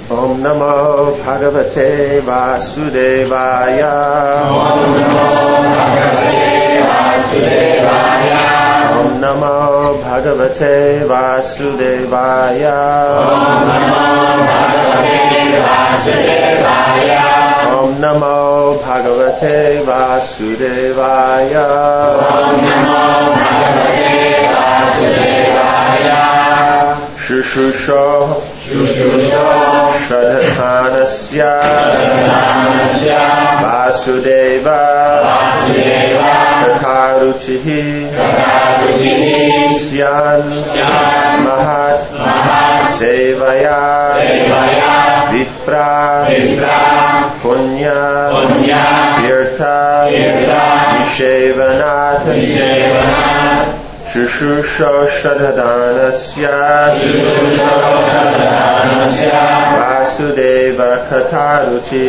Om Namo Bhagavate Vasudevaya. Om Namo Bhagavate Vasudevaya. Om Namo Bhagavate Vasudevaya. Om Namo Bhagavate Vasudevaya. Om Namo Bhagavate Vasudevaya. Om Namo Bhagavate Vasudevaya. Shushusho Shradhanasya Vasudeva Tataruchihi Syan Mahat Sevaya Vipra Punya Virta Nishevanat Shushusho Shradhanasya Vasudeva Kataruchi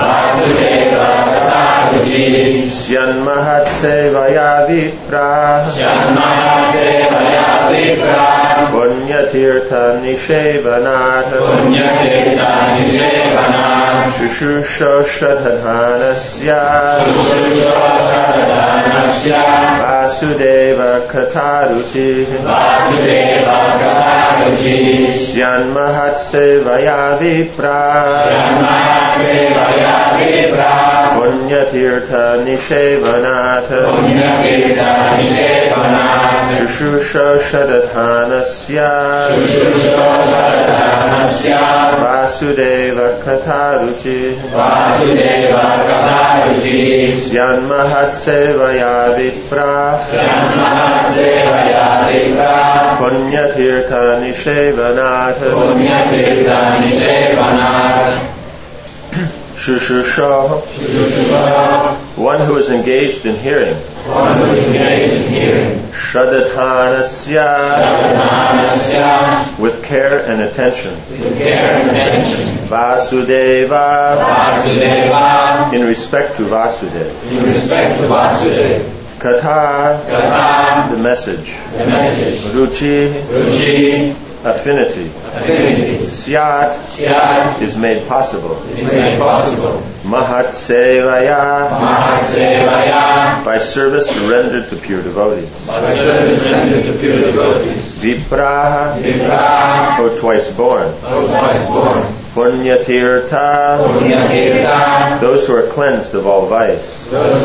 Syan Mahat Sevaya Vipra Punyatirtha Nishevanat Shushusho Shradhanasya Vasudeva Kataruchi Syan Mahat Sevaya Vipra Punyatirtha Nishevanat Shushusho Shradhanasya Vasudeva Kataruchi Syan Mahat Sevaya Vipra Punyatirtha Nishevanat Shushusho, one who is engaged in hearing. Shradhanasya, with care and attention. Vasudeva, in respect to Vasudeva. Katha, the message. Ruchi, affinity. Syat, is made possible. Mahat Sevaya, by service rendered to pure devotees. Vipraha, or twice born. Punyatirtha, those who are cleansed of all vice.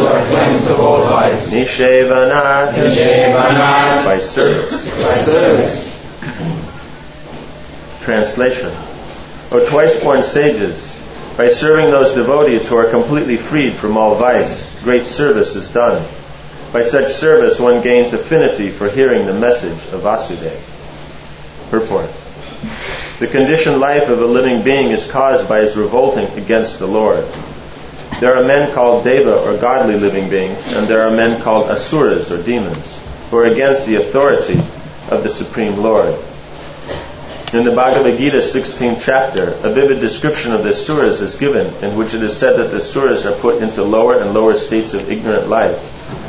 Nishevanat, by service. Translation. O twice-born sages, by serving those devotees who are completely freed from all vice, great service is done. By such service one gains affinity for hearing the message of Vasudeva. Purport. The conditioned life of a living being is caused by his revolting against the Lord. There are men called Deva or godly living beings, and there are men called Asuras or demons, who are against the authority of the Supreme Lord. In the Bhagavad Gita 16th chapter, a vivid description of the Asuras is given, in which it is said that the Asuras are put into lower and lower states of ignorant life,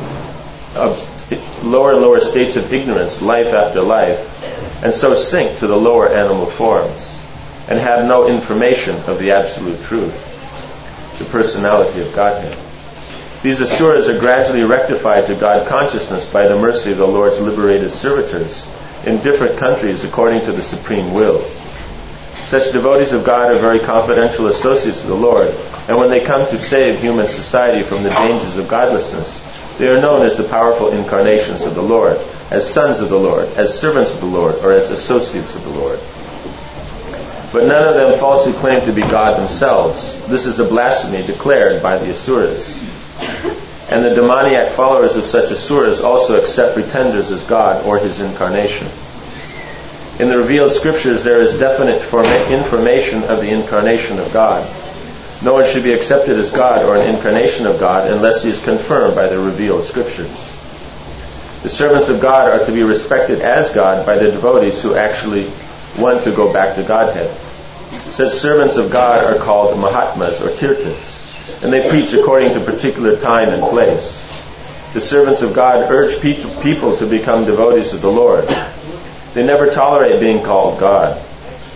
lower and lower states of ignorance, life after life, and so sink to the lower animal forms, and have no information of the absolute truth, the personality of Godhead. These Asuras are gradually rectified to God consciousness by the mercy of the Lord's liberated servitors, in different countries according to the supreme will. Such devotees of God are very confidential associates of the Lord, and when they come to save human society from the dangers of godlessness, they are known as the powerful incarnations of the Lord, as sons of the Lord, as servants of the Lord, or as associates of the Lord. But none of them falsely claim to be God themselves. This is a blasphemy declared by the Asuras. And the demoniac followers of such Asuras also accept pretenders as God or his incarnation. In the revealed scriptures there is definite information of the incarnation of God. No one should be accepted as God or an incarnation of God unless he is confirmed by the revealed scriptures. The servants of God are to be respected as God by the devotees who actually want to go back to Godhead. Such servants of God are called Mahatmas or Tirthas, and they preach according to particular time and place. The servants of God urge people to become devotees of the Lord. They never tolerate being called God.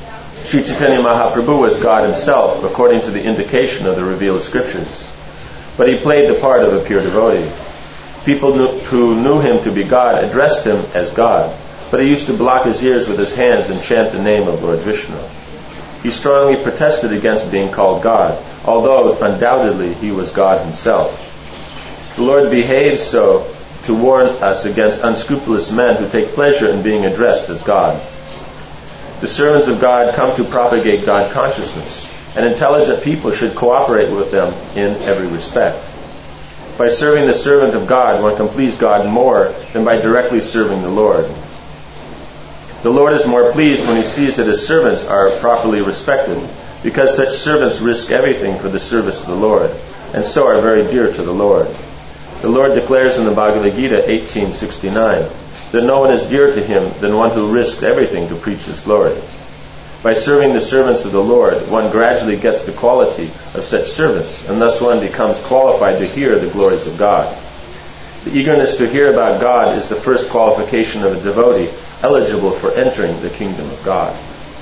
Sri Chaitanya Mahaprabhu was God himself, according to the indication of the revealed scriptures. But he played the part of a pure devotee. People who knew him to be God addressed him as God, but he used to block his ears with his hands and chant the name of Lord Vishnu. He strongly protested against being called God, although undoubtedly he was God himself. The Lord behaved so to warn us against unscrupulous men who take pleasure in being addressed as God. The servants of God come to propagate God consciousness, and intelligent people should cooperate with them in every respect. By serving the servant of God, one can please God more than by directly serving the Lord. The Lord is more pleased when he sees that his servants are properly respected, because such servants risk everything for the service of the Lord, and so are very dear to the Lord. The Lord declares in the Bhagavad Gita 18:69 that no one is dearer to him than one who risked everything to preach his glory. By serving the servants of the Lord, one gradually gets the quality of such servants, and thus one becomes qualified to hear the glories of God. The eagerness to hear about God is the first qualification of a devotee eligible for entering the kingdom of God.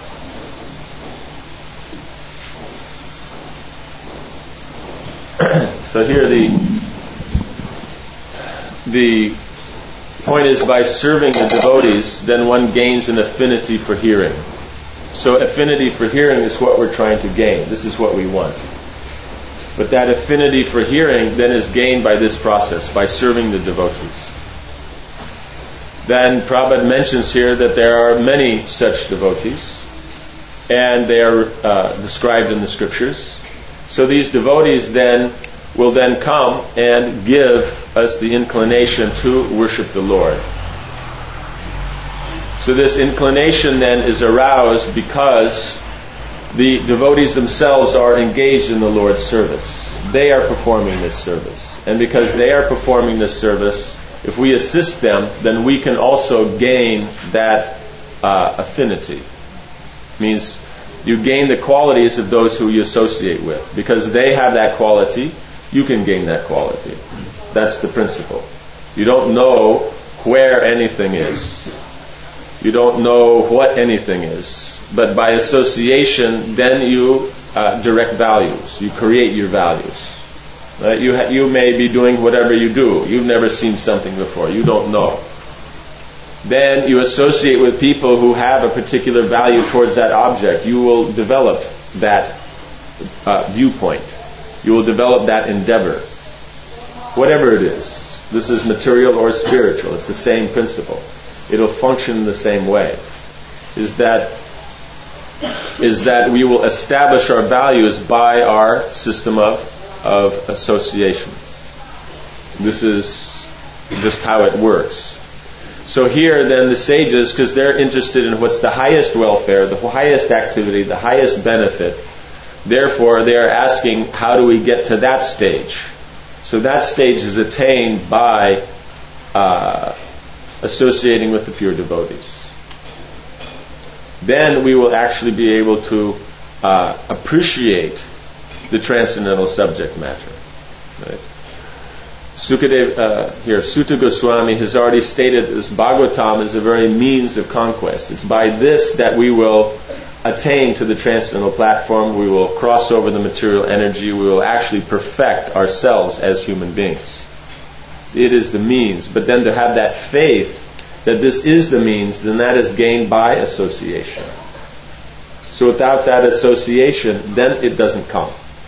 So here the point is, by serving the devotees, then one gains an affinity for hearing. So affinity for hearing is what we're trying to gain. This is what we want. But that affinity for hearing then is gained by this process, by serving the devotees. Then Prabhupada mentions here that there are many such devotees, and they are described in the scriptures. So these devotees then will then come and give us the inclination to worship the Lord. So this inclination then is aroused because the devotees themselves are engaged in the Lord's service. They are performing this service. And because they are performing this service, if we assist them, then we can also gain that affinity. Means you gain the qualities of those who you associate with. Because they have that quality, you can gain that quality. That's the principle. You don't know where anything is. You don't know what anything is. But by association, then you direct values. You create your values. You may be doing whatever you do. You've never seen something before. You don't know. Then you associate with people who have a particular value towards that object. You will develop that viewpoint. You will develop that endeavor. Whatever it is. This is material or spiritual. It's the same principle. It'll function in the same way. Is that we will establish our values by our system of association. This is just how it works. So here then the sages, because they're interested in what's the highest welfare, the highest activity, the highest benefit, therefore they are asking, how do we get to that stage? So that stage is attained by associating with the pure devotees. Then we will actually be able to appreciate the transcendental subject matter. Right? Sutta Goswami has already stated this Bhagavatam is a very means of conquest. It's by this that we will attain to the transcendental platform. We will cross over the material energy. We will actually perfect ourselves as human beings. It is the means. But then to have that faith that this is the means, then that is gained by association. So without that association, then it doesn't come.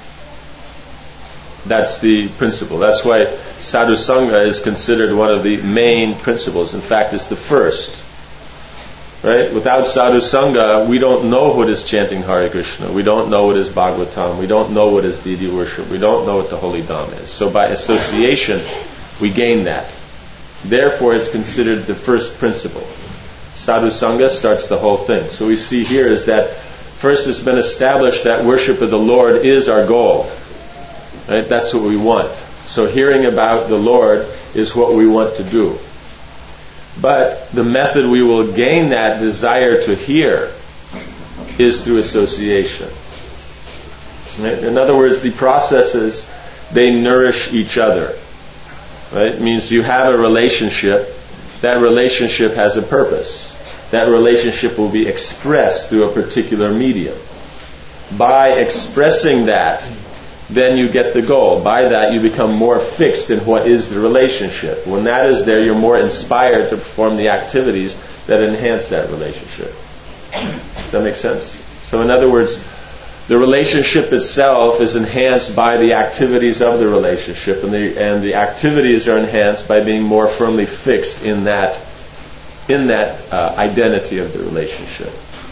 That's the principle. That's why Sadhu Sangha is considered one of the main principles. In fact, it's the first. Right? Without Sadhu Sangha, we don't know what is chanting Hare Krishna. We don't know what is Bhagavatam. We don't know what is deity worship. We don't know what the Holy Dham is. So by association, we gain that. Therefore, it's considered the first principle. Sadhu Sangha starts the whole thing. So we see here is that first it's been established that worship of the Lord is our goal. Right? That's what we want. So hearing about the Lord is what we want to do. But the method we will gain that desire to hear is through association. Right? In other words, the processes, they nourish each other. Right? It means you have a relationship. That relationship has a purpose. that relationship will be expressed through a particular medium. By expressing that, then you get the goal. By that, you become more fixed in what is the relationship. When that is there, you're more inspired to perform the activities that enhance that relationship. Does that make sense? So in other words, the relationship itself is enhanced by the activities of the relationship, and the activities are enhanced by being more firmly fixed in that identity of the relationship.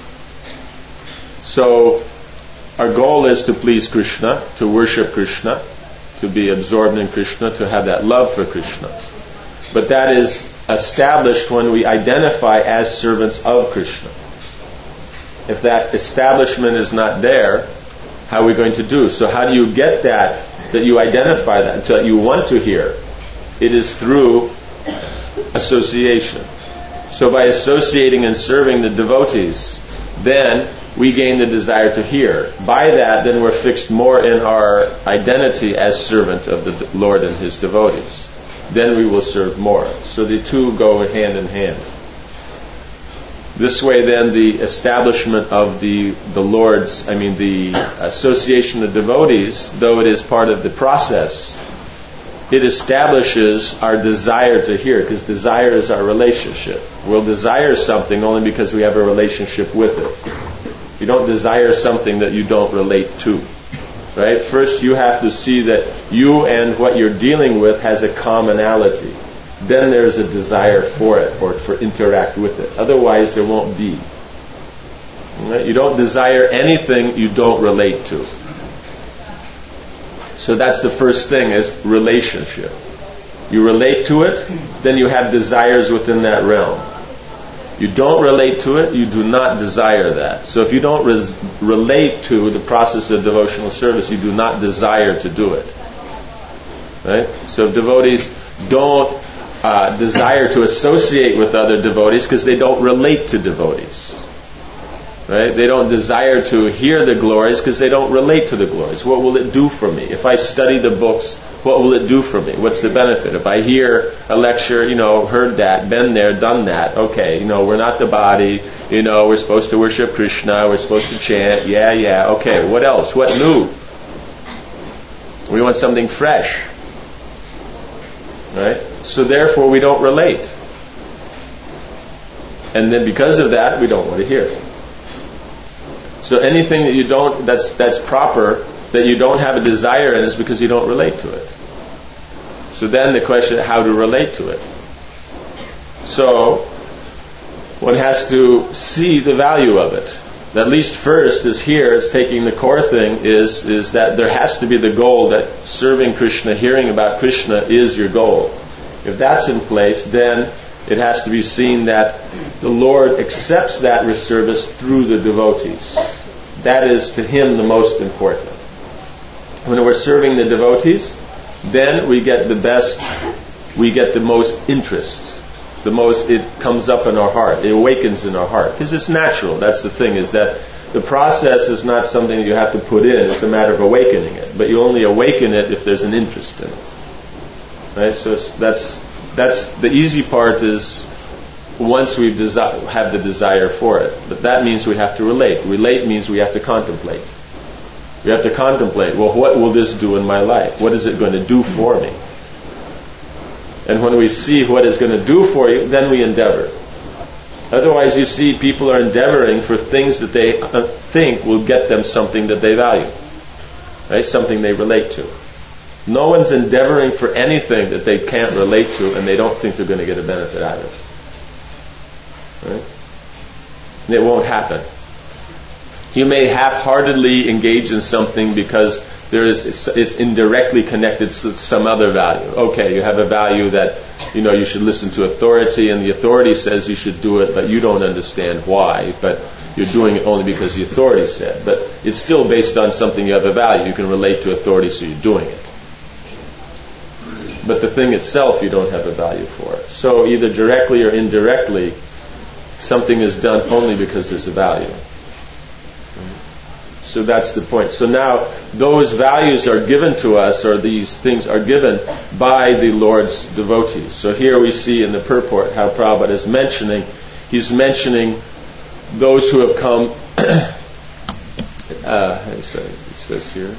So our goal is to please Krishna, to worship Krishna, to be absorbed in Krishna, to have that love for Krishna. But that is established when we identify as servants of Krishna. If that establishment is not there, how are we going to do? So how do you get that you identify that, until you want to hear? It is through association. So by associating and serving the devotees, then we gain the desire to hear. By that, then we're fixed more in our identity as servant of the Lord and His devotees. Then we will serve more. So the two go hand in hand. This way, then, the establishment of the association of devotees, though it is part of the process, it establishes our desire to hear, because desire is our relationship. We'll desire something only because we have a relationship with it. You don't desire something that you don't relate to. Right? First, you have to see that you and what you're dealing with has a commonality. Then there's a desire for it, or for interact with it. Otherwise, there won't be. Right? You don't desire anything you don't relate to. So that's the first thing, is relationship. You relate to it, then you have desires within that realm. You don't relate to it, you do not desire that. So if you don't relate to the process of devotional service, you do not desire to do it. Right? So if devotees don't desire to associate with other devotees because they don't relate to devotees. Right? They don't desire to hear the glories because they don't relate to the glories. What will it do for me? If I study the books, what will it do for me? What's the benefit? If I hear a lecture, heard that, been there, done that, okay, we're not the body, we're supposed to worship Krishna, we're supposed to chant, okay, what else? What new? We want something fresh. Right? So therefore we don't relate. And then because of that, we don't want to hear. So anything that you don't, that's proper, that you don't have a desire in, is because you don't relate to it. So then the question is how to relate to it. So one has to see the value of it. At least first is here, is taking the core thing, is that there has to be the goal that serving Krishna, hearing about Krishna is your goal. If that's in place, then it has to be seen that the Lord accepts that service through the devotees. That is to Him the most important. When we're serving the devotees, then we get the best, we get the most interest. It comes up in our heart. It awakens in our heart. Because it's natural. That's the thing, is that the process is not something that you have to put in. It's a matter of awakening it. But you only awaken it if there's an interest in it. Right? So that's the easy part, is once we have the desire for it. But that means we have to relate. Relate means we have to contemplate. We have to contemplate, well, what will this do in my life? What is it going to do for me? And when we see what it's going to do for you, then we endeavor. Otherwise, you see, people are endeavoring for things that they think will get them something that they value. Right? Something they relate to. No one's endeavoring for anything that they can't relate to and they don't think they're going to get a benefit out of. Right? And it won't happen. You may half-heartedly engage in something because it's indirectly connected to some other value. Okay, you have a value that you should listen to authority, and the authority says you should do it, but you don't understand why. But you're doing it only because the authority said. But it's still based on something you have a value. You can relate to authority, so you're doing it. But the thing itself you don't have a value for. So either directly or indirectly, something is done only because there's a value. So that's the point. So now those values are given to us, or these things are given by the Lord's devotees. So here we see in the purport how Prabhupada is mentioning he's mentioning those who have come. It says here.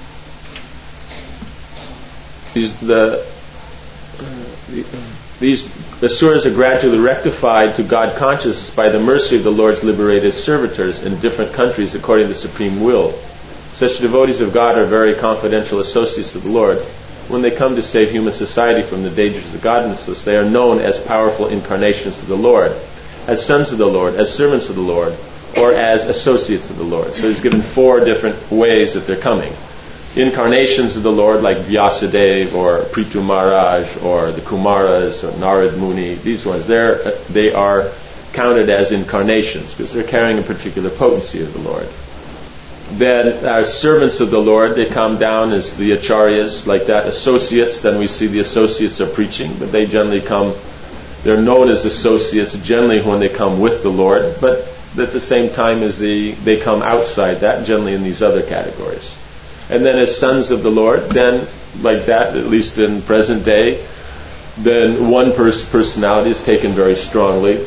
These asuras are gradually rectified to God consciousness by the mercy of the Lord's liberated servitors in different countries according to the supreme will. Such devotees of God are very confidential associates of the Lord. When they come to save human society from the dangers of the godlessness, they are known as powerful incarnations of the Lord, as sons of the Lord, as servants of the Lord, or as associates of the Lord. So he's given 4 different ways that they're coming. Incarnations of the Lord, like Vyasadeva or Prithu Maharaj or the Kumaras or Narad Muni, these ones, they are counted as incarnations because they're carrying a particular potency of the Lord. Then our servants of the Lord, they come down as the acharyas, like that. Associates, then we see the associates are preaching, but they generally come, they're known as associates generally when they come with the Lord, but at the same time as they come outside that, generally in these other categories. And then as sons of the Lord, then like that, at least in present day, then one personality is taken very strongly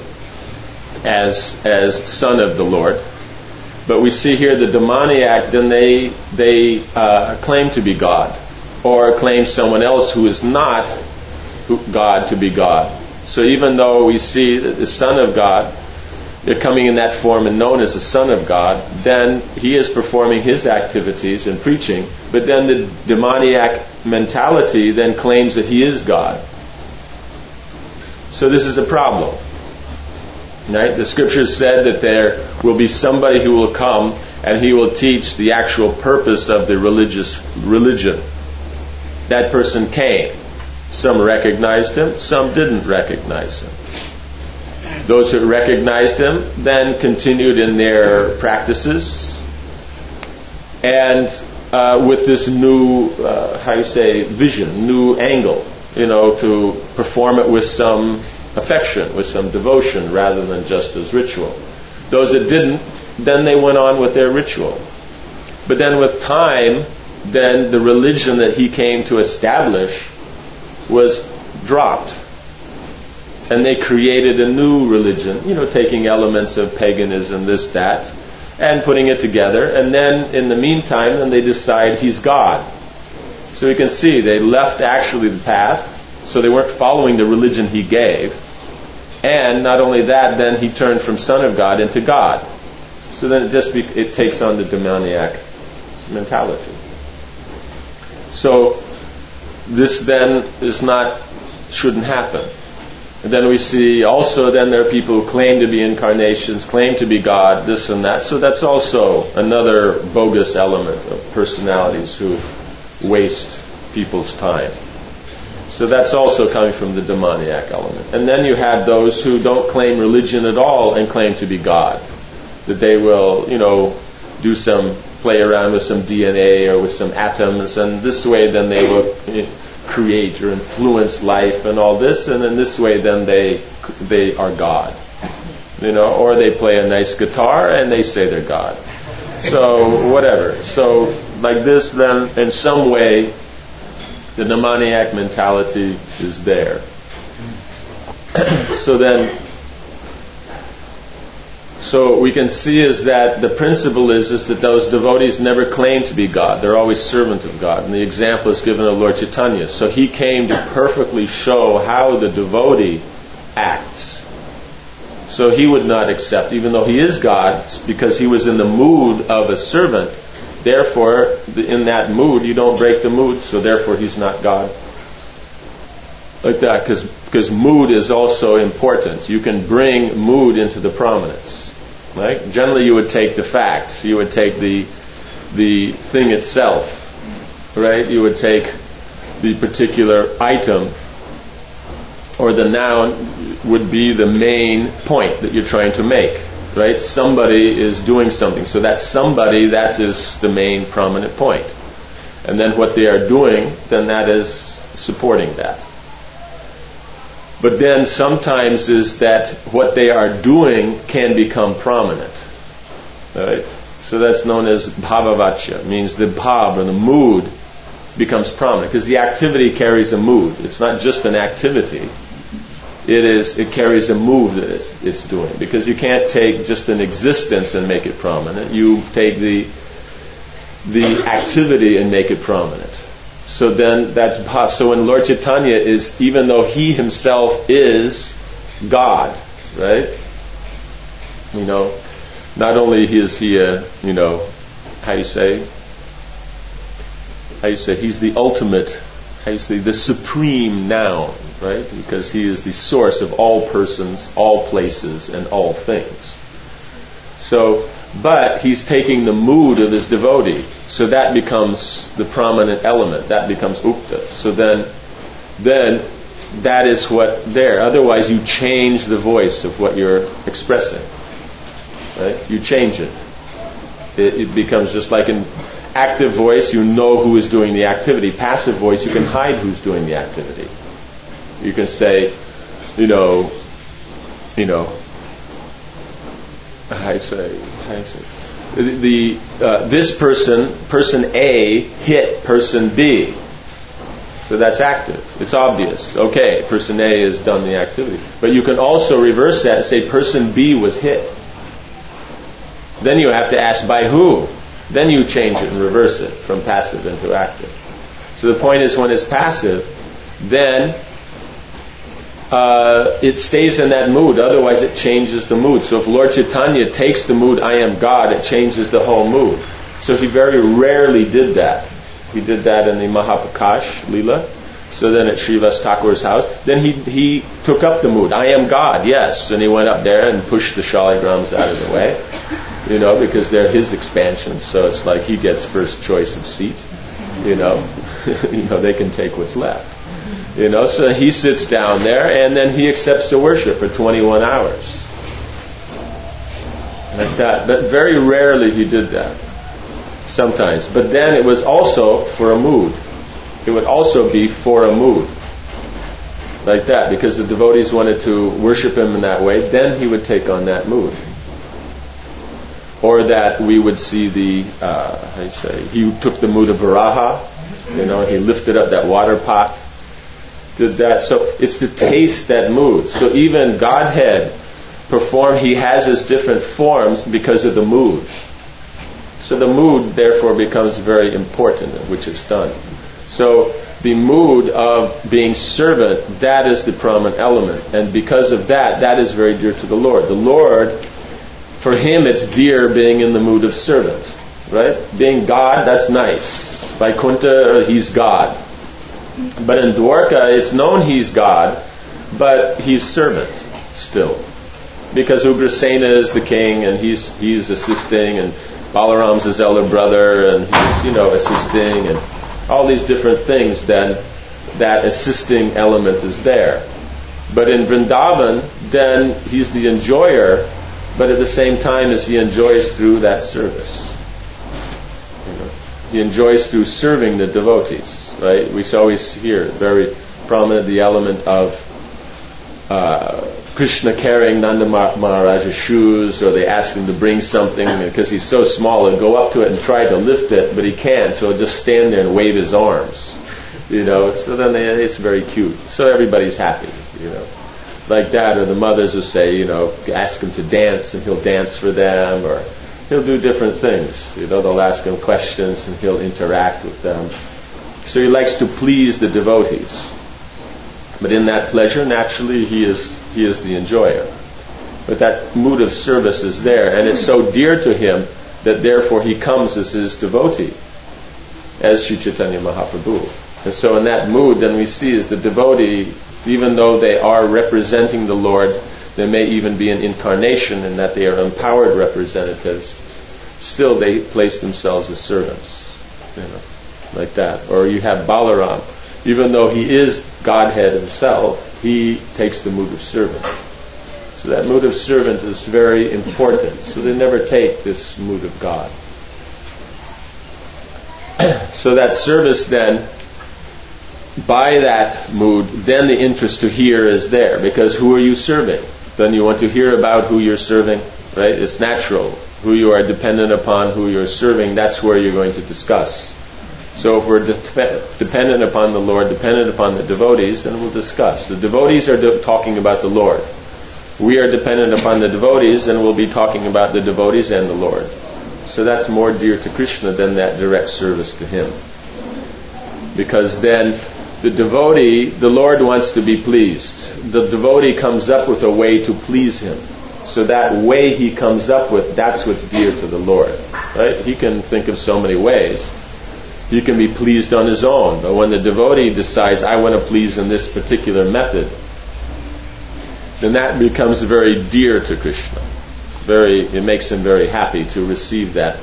as son of the Lord. But we see here the demoniac, then they claim to be God, or claim someone else who is not God to be God. So even though we see that the Son of God, they're coming in that form and known as the Son of God, then he is performing his activities and preaching, but then the demoniac mentality then claims that he is God. So this is a problem. Right? The scriptures said that there will be somebody who will come and he will teach the actual purpose of the religion. That person came. Some recognized him, some didn't recognize him. Those who recognized him then continued in their practices, and with this new, vision, new angle, to perform it with some affection, with some devotion, rather than just as ritual. Those that didn't, then they went on with their ritual. But then with time, then the religion that he came to establish was dropped. And they created a new religion, taking elements of paganism, this, that, and putting it together. And then in the meantime, then they decide he's God. So you can see they left actually the path, so they weren't following the religion he gave. And not only that, then he turned from Son of God into God. So then it takes on the demoniac mentality. So this then shouldn't happen. And then we see also then there are people who claim to be incarnations, claim to be God, this and that. So that's also another bogus element of personalities who waste people's time. So that's also coming from the demoniac element. And then you have those who don't claim religion at all and claim to be God. That they will, play around with some DNA or with some atoms, and this way then they will create or influence life and all this, and in this way then they are God. Or they play a nice guitar and they say they're God. So whatever. So like this then, in some way, the demoniac mentality is there. So we can see is that the principle is that those devotees never claim to be God. They're always servant of God. And the example is given of Lord Chaitanya. So he came to perfectly show how the devotee acts. So he would not accept, even though he is God, because he was in the mood of a servant. Therefore, in that mood, you don't break the mood, so therefore he's not God. Like that, because mood is also important. You can bring mood into the prominence. Right? Generally, you would take the fact. You would take the thing itself. Right? You would take the particular item, or the noun would be the main point that you're trying to make. Right? Somebody is doing something. So that somebody, that is the main prominent point. And then what they are doing, then that is supporting that. But then sometimes is that what they are doing can become prominent. Right? So that's known as bhavavachya. It means the bhav, or the mood, becomes prominent. Because the activity carries a mood. It's not just an activity. it carries a mood that it's doing. Because you can't take just an existence and make it prominent. You take the activity and make it prominent. So then so when Lord Chaitanya is, even though he himself is God, right? Not only is he how you say he's the ultimate, the supreme noun, right? Because he is the source of all persons, all places, and all things. So, but he's taking the mood of his devotee, so that becomes the prominent element. That becomes ukta. So then that is what there. Otherwise, you change the voice of what you're expressing. Right? You change it. It becomes just like an active voice. You know who is doing the activity. Passive voice, you can hide who's doing the activity. You can say, this person A hit person B. So that's active. It's obvious. Okay, person A has done the activity. But you can also reverse that and say person B was hit. Then you have to ask by who. Then you change it and reverse it from passive into active. So the point is, when it's passive, then it stays in that mood. Otherwise it changes the mood. So if Lord Chaitanya takes the mood, I am God, it changes the whole mood. So he very rarely did that. He did that in the Mahapakash Leela. So then at Srivas Thakur's house, then he took up the mood. I am God, yes. And he went up there and pushed the shaligrams out of the way. Because they're his expansions. So it's like he gets first choice of seat. They can take what's left. So he sits down there and then he accepts the worship for 21 hours. Like that. But very rarely he did that. Sometimes. But then it was also for a mood. It would also be for a mood. Like that. Because the devotees wanted to worship him in that way. Then he would take on that mood. Or that we would see he took the mood of Varaha. He lifted up that water pot. Did that. So it's to taste that mood. So even Godhead he has his different forms because of the mood. So the mood therefore becomes very important in which it's done. So the mood of being servant, that is the prominent element. And because of that is very dear to the Lord. The Lord, for him it's dear being in the mood of servant. Right? Being God, that's nice. Vaikuntha, he's God. But in Dwarka, it's known he's God, but he's servant still. Because Ugrasena is the king, and he's assisting, and Balaram's his elder brother, and he's, assisting, and all these different things, then that assisting element is there. But in Vrindavan, then he's the enjoyer, but at the same time as he enjoys through that service. He enjoys through serving the devotees, right? We always hear very prominent the element of Krishna carrying Nanda Maharaja's shoes, or they ask him to bring something because he's so small, and go up to it and try to lift it, but he can't, so he'll just stand there and wave his arms. So then it's very cute. So everybody's happy, like that. Or the mothers will say, ask him to dance, and he'll dance for them, or he'll do different things. They'll ask him questions and he'll interact with them. So he likes to please the devotees. But in that pleasure, naturally, he is the enjoyer. But that mood of service is there, and it's so dear to him that therefore he comes as his devotee, as Sri Chaitanya Mahaprabhu. And so in that mood, then we see is the devotee, even though they are representing the Lord, there may even be an incarnation in that they are empowered representatives. Still, they place themselves as servants, like that. Or you have Balaram, even though he is Godhead himself, he takes the mood of servant. So that mood of servant is very important. So they never take this mood of God. So that service then, by that mood, then the interest to hear is there. Because who are you serving? Then you want to hear about who you're serving, right? It's natural. Who you are dependent upon, who you're serving, that's where you're going to discuss. So if we're dependent upon the Lord, dependent upon the devotees, then we'll discuss. The devotees are talking about the Lord. We are dependent upon the devotees, and we'll be talking about the devotees and the Lord. So that's more dear to Krishna than that direct service to Him. Because then the devotee, the Lord wants to be pleased. The devotee comes up with a way to please Him. So that way he comes up with, that's what's dear to the Lord. Right? He can think of so many ways. He can be pleased on his own. But when the devotee decides, I want to please in this particular method, then that becomes very dear to Krishna. It makes him very happy to receive that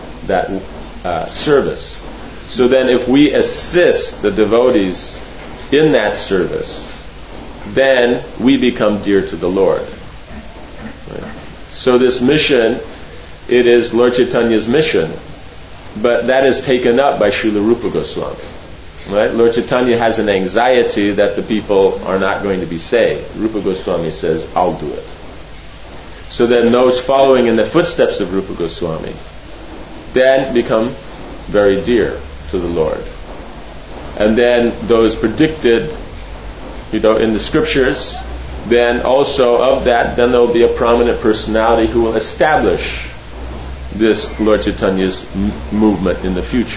service. So then if we assist the devotees in that service, then we become dear to the Lord. Right? So this mission, it is Lord Chaitanya's mission, but that is taken up by Srila Rupa Goswami. Right? Lord Chaitanya has an anxiety that the people are not going to be saved. Rupa Goswami says, I'll do it. So then those following in the footsteps of Rupa Goswami then become very dear to the Lord. And then those predicted, in the scriptures, then also of that, then there will be a prominent personality who will establish this Lord Chaitanya's movement in the future.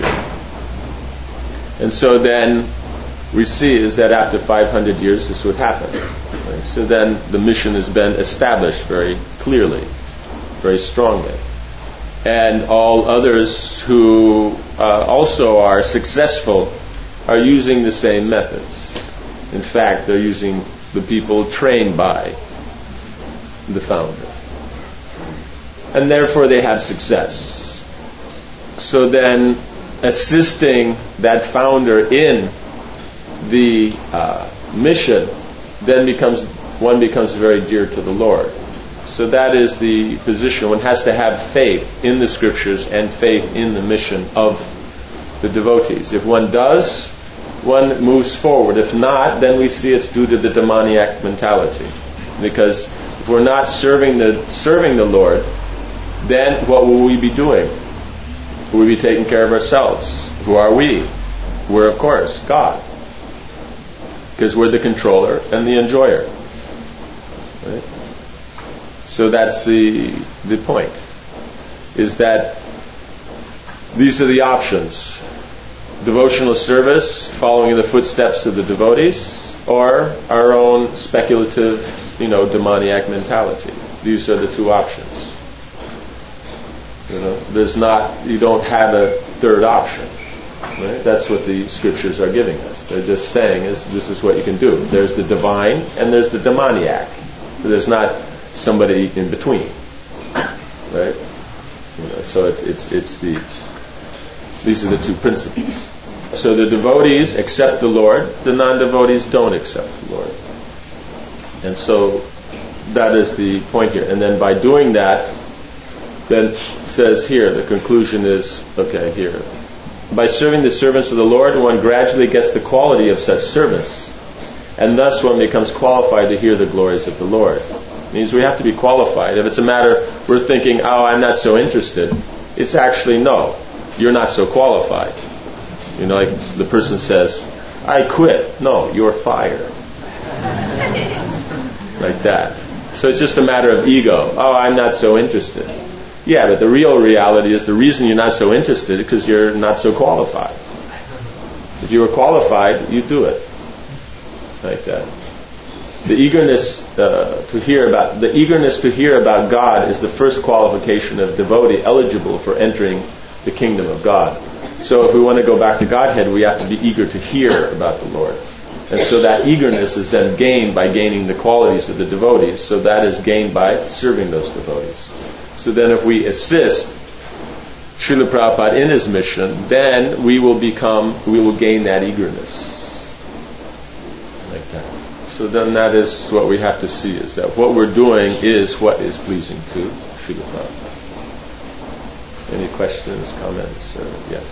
And so then we see is that after 500 years this would happen. Right? So then the mission has been established very clearly, very strongly. And all others who also are successful are using the same methods. In fact, they're using the people trained by the founder. And therefore they have success. So then assisting that founder in the mission then becomes very dear to the Lord. So that is the position. One has to have faith in the scriptures and faith in the mission of the devotees. If one does, one moves forward. If not, then we see it's due to the demoniac mentality. Because if we're not serving the Lord, then what will we be doing? Will we be taking care of ourselves? Who are we? We're, of course, God. Because we're the controller and the enjoyer. Right? So that's the point. Is that these are the options. Devotional service, following in the footsteps of the devotees, or our own speculative, demoniac mentality. These are the two options. You don't have a third option. Right? That's what the scriptures are giving us. They're just saying this is what you can do. There's the divine and there's the demoniac. So there's not somebody in between. Right? So these are the two principles. So the devotees accept the Lord, the non-devotees don't accept the Lord. And so that is the point here. And then by doing that, then says here, the conclusion is, here. By serving the servants of the Lord, one gradually gets the quality of such service. And thus one becomes qualified to hear the glories of the Lord. It means we have to be qualified. If it's a matter, we're thinking, I'm not so interested. It's actually, no, you're not so qualified. Like the person says, I quit. No, you're fired. Like that. So it's just a matter of ego. I'm not so interested. Yeah, but the real reality is the reason you're not so interested is because you're not so qualified. If you were qualified, you'd do it. Like that. The eagerness to hear about God is the first qualification of devotee eligible for entering the kingdom of God. So if we want to go back to Godhead, we have to be eager to hear about the Lord. And so that eagerness is then gained by gaining the qualities of the devotees. So that is gained by serving those devotees. So then if we assist Srila Prabhupada in his mission, then we will gain that eagerness. Like that. So then that is what we have to see, is that what we're doing is what is pleasing to Srila Prabhupada. Any questions, comments? Yes.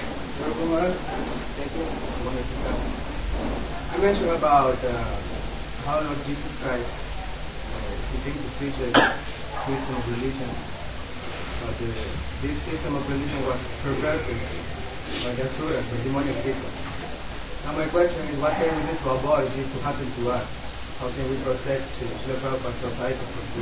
You mentioned about how Lord Jesus Christ he came to preach a system of religion, but this system of religion was perverted the asuras, the demonic people. Now my question is, what can we do to avoid this to happen to us? How can we protect the Prabhupada society from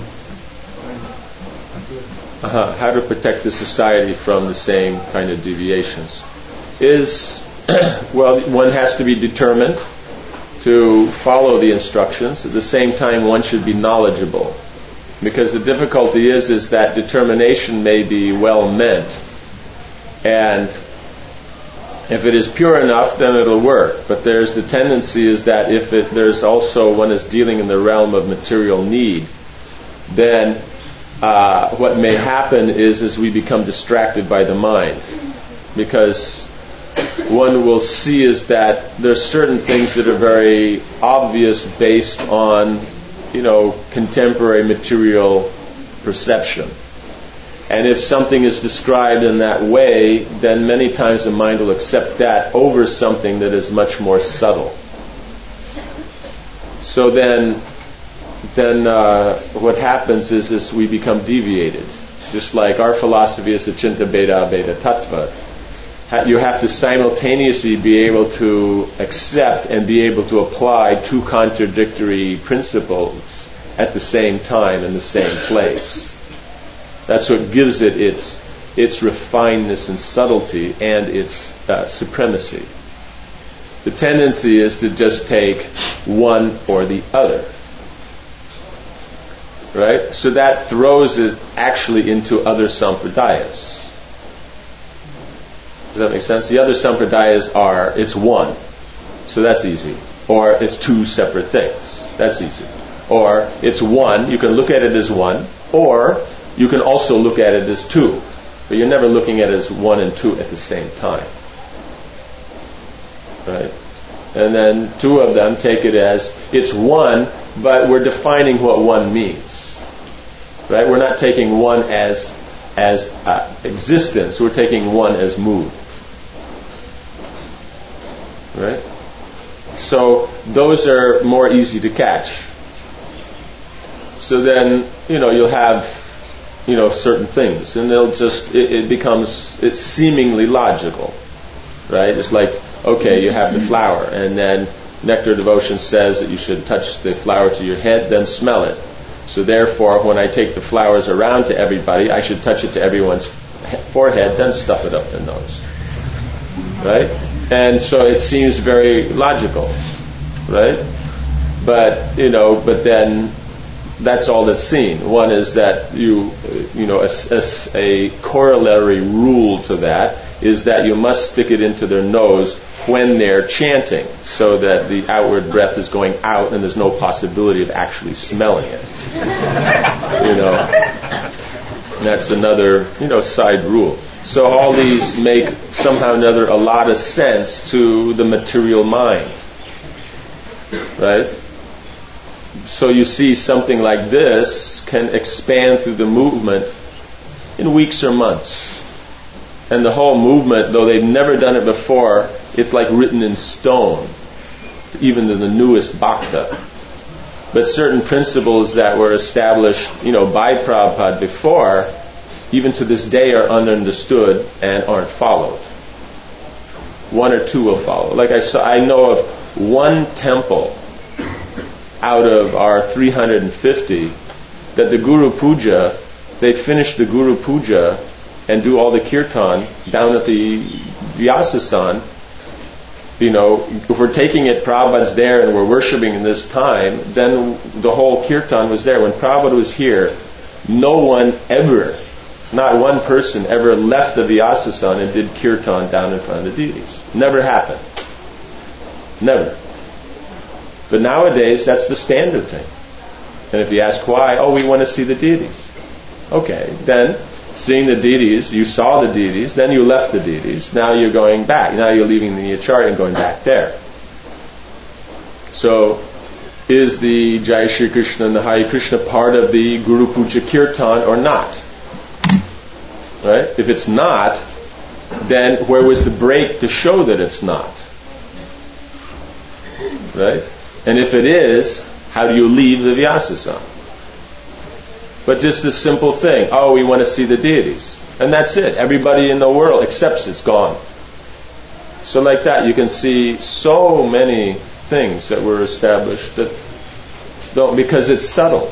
this? How to protect the society from the same kind of deviations is, well, one has to be determined to follow the instructions. At the same time, one should be knowledgeable, because the difficulty is that determination may be well meant, and if it is pure enough, then it'll work. But there's the tendency is that if there's also one is dealing in the realm of material need, then what may happen is we become distracted by the mind, because one will see is that there's certain things that are very obvious based on, contemporary material perception. And if something is described in that way, then many times the mind will accept that over something that is much more subtle. So then what happens is we become deviated. Just like our philosophy is the Chinta Bheda Bheda Tattva. You have to simultaneously be able to accept and be able to apply two contradictory principles at the same time in the same place. That's what gives it its refinedness and subtlety and its supremacy. The tendency is to just take one or the other. Right? So that throws it actually into other sampradayas. Does that make sense? The other sampradayas it's one. So that's easy. Or it's two separate things. That's easy. Or it's one, you can look at it as one, or you can also look at it as two. But you're never looking at it as one and two at the same time. Right? And then two of them take it as it's one, but we're defining what one means. Right? We're not taking one as existence. We're taking one as mood. Right? So those are more easy to catch. So then, you'll have, certain things, and it's seemingly logical. Right? It's like, okay, you have the flower, and then Nectar Devotion says that you should touch the flower to your head, then smell it. So therefore, when I take the flowers around to everybody, I should touch it to everyone's forehead, then stuff it up their nose. Right? And so it seems very logical. Right? But then that's all that's seen. One is that a corollary rule to that is that you must stick it into their nose when they're chanting, so that the outward breath is going out and there's no possibility of actually smelling it. That's another, side rule. So all these make somehow or another a lot of sense to the material mind. Right? So you see something like this can expand through the movement in weeks or months. And the whole movement, though they've never done it before, it's like written in stone, even to the newest bhakta. But certain principles that were established, by Prabhupada before, even to this day are understood and aren't followed. One or two will follow. Like I know of one temple out of our 350 that the Guru Puja, they finish the Guru Puja and do all the kirtan down at the Vyasasan. If we're taking it, Prabhupada's there and we're worshipping in this time, then the whole kirtan was there. When Prabhupada was here, no one ever, not one person ever left the Vyasasan and did kirtan down in front of the deities. Never happened. Never. But nowadays, that's the standard thing. And if you ask why, we want to see the deities. Okay, then, seeing the deities, you saw the deities, then you left the deities, now you're going back. Now you're leaving the acharya and going back there. So, is the Jai Shri Krishna and the Hare Krishna part of the Guru Puja Kirtan or not? Right? If it's not, then where was the break to show that it's not? Right? And if it is, how do you leave the Vyasasan? But just this simple thing, we want to see the deities. And that's it. Everybody in the world accepts it's gone. So like that, you can see so many things that were established that don't, because it's subtle.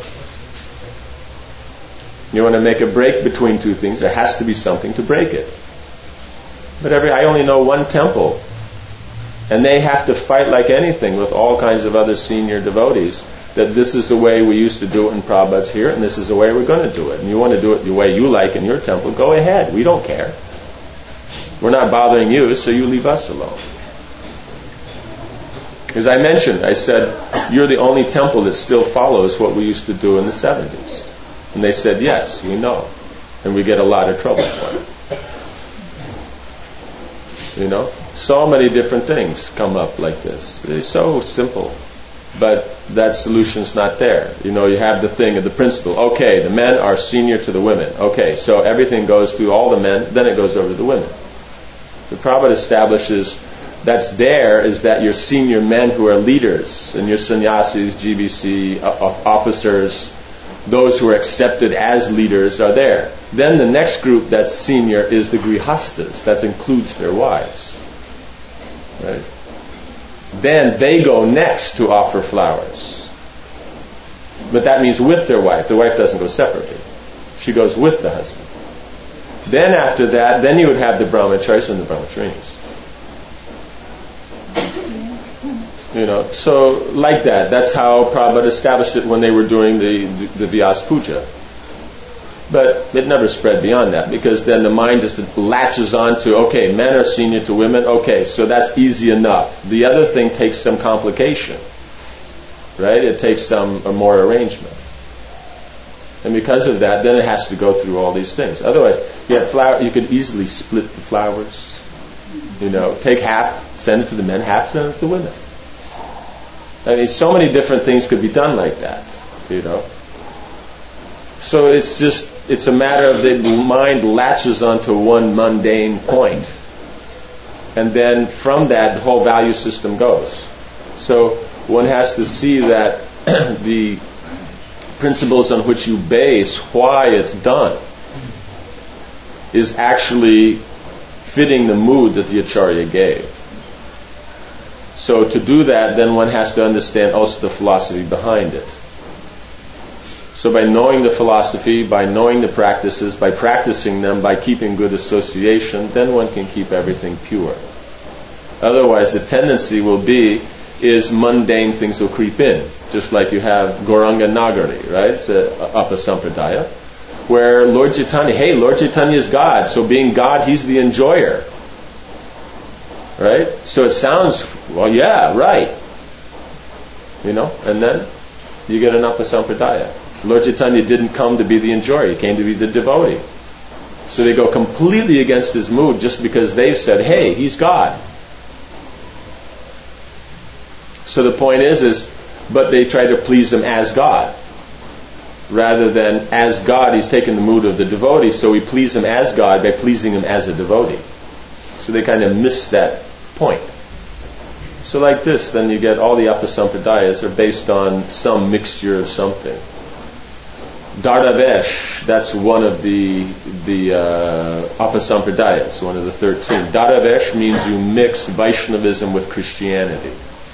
You want to make a break between two things, there has to be something to break it. But I only know one temple, and they have to fight like anything with all kinds of other senior devotees, that this is the way we used to do it in Prabhupada's here, and this is the way we're going to do it. And you want to do it the way you like in your temple, go ahead. We don't care. We're not bothering you, so you leave us alone. As I mentioned, I said, you're the only temple that still follows what we used to do in the 70s. And they said, yes, we know. And we get a lot of trouble for it. You know? So many different things come up like this. They're so simple. But that solution's not there. You know, you have the thing of the principle. Okay, the men are senior to the women. Okay, so everything goes through all the men, then it goes over to the women. The Prabhupada establishes that's there is that your senior men who are leaders, and your sannyasis, GBC, officers, those who are accepted as leaders are there. Then the next group that's senior is the grihastas. That includes their wives. Right? Then they go next to offer flowers. But that means with their wife. The wife doesn't go separately. She goes with the husband. Then after that, then you would have the brahmacharis and the brahmacharinis. You know, so like that. That's how Prabhupada established it when they were doing the Vyas Puja. But it never spread beyond that, because then the mind just latches on to, okay, men are senior to women, okay, so that's easy enough. The other thing takes some complication, right? It takes more arrangement. And because of that, then it has to go through all these things. Otherwise, you could easily split the flowers. You know, take half, send it to the men, half send it to the women. I mean, so many different things could be done like that, you know. So it's a matter of the mind latches onto one mundane point. And then from that, the whole value system goes. So one has to see that the principles on which you base why it's done is actually fitting the mood that the Acharya gave. So to do that, then one has to understand also the philosophy behind it. So by knowing the philosophy, by knowing the practices, by practicing them, by keeping good association, then one can keep everything pure. Otherwise, the tendency will be is mundane things will creep in. Just like you have Gauranga Nagari, right? It's a Apasampradaya, where Lord Chaitanya is God. So being God, He's the enjoyer. Right? So it sounds, well, yeah, right. You know? And then you get an Apasampradaya. Lord Chaitanya didn't come to be the enjoyer. He came to be the devotee. So they go completely against his mood just because they've said, hey, he's God. So the point is, but they try to please him as God. Rather than as God, he's taken the mood of the devotee, so we please him as God by pleasing him as a devotee. So they kind of miss that point. So like this, then you get all the Apasampradayas are based on some mixture of something. Dardavesh, that's one of the Apasampradayas, one of the 13. Dardavesh means you mix Vaishnavism with Christianity.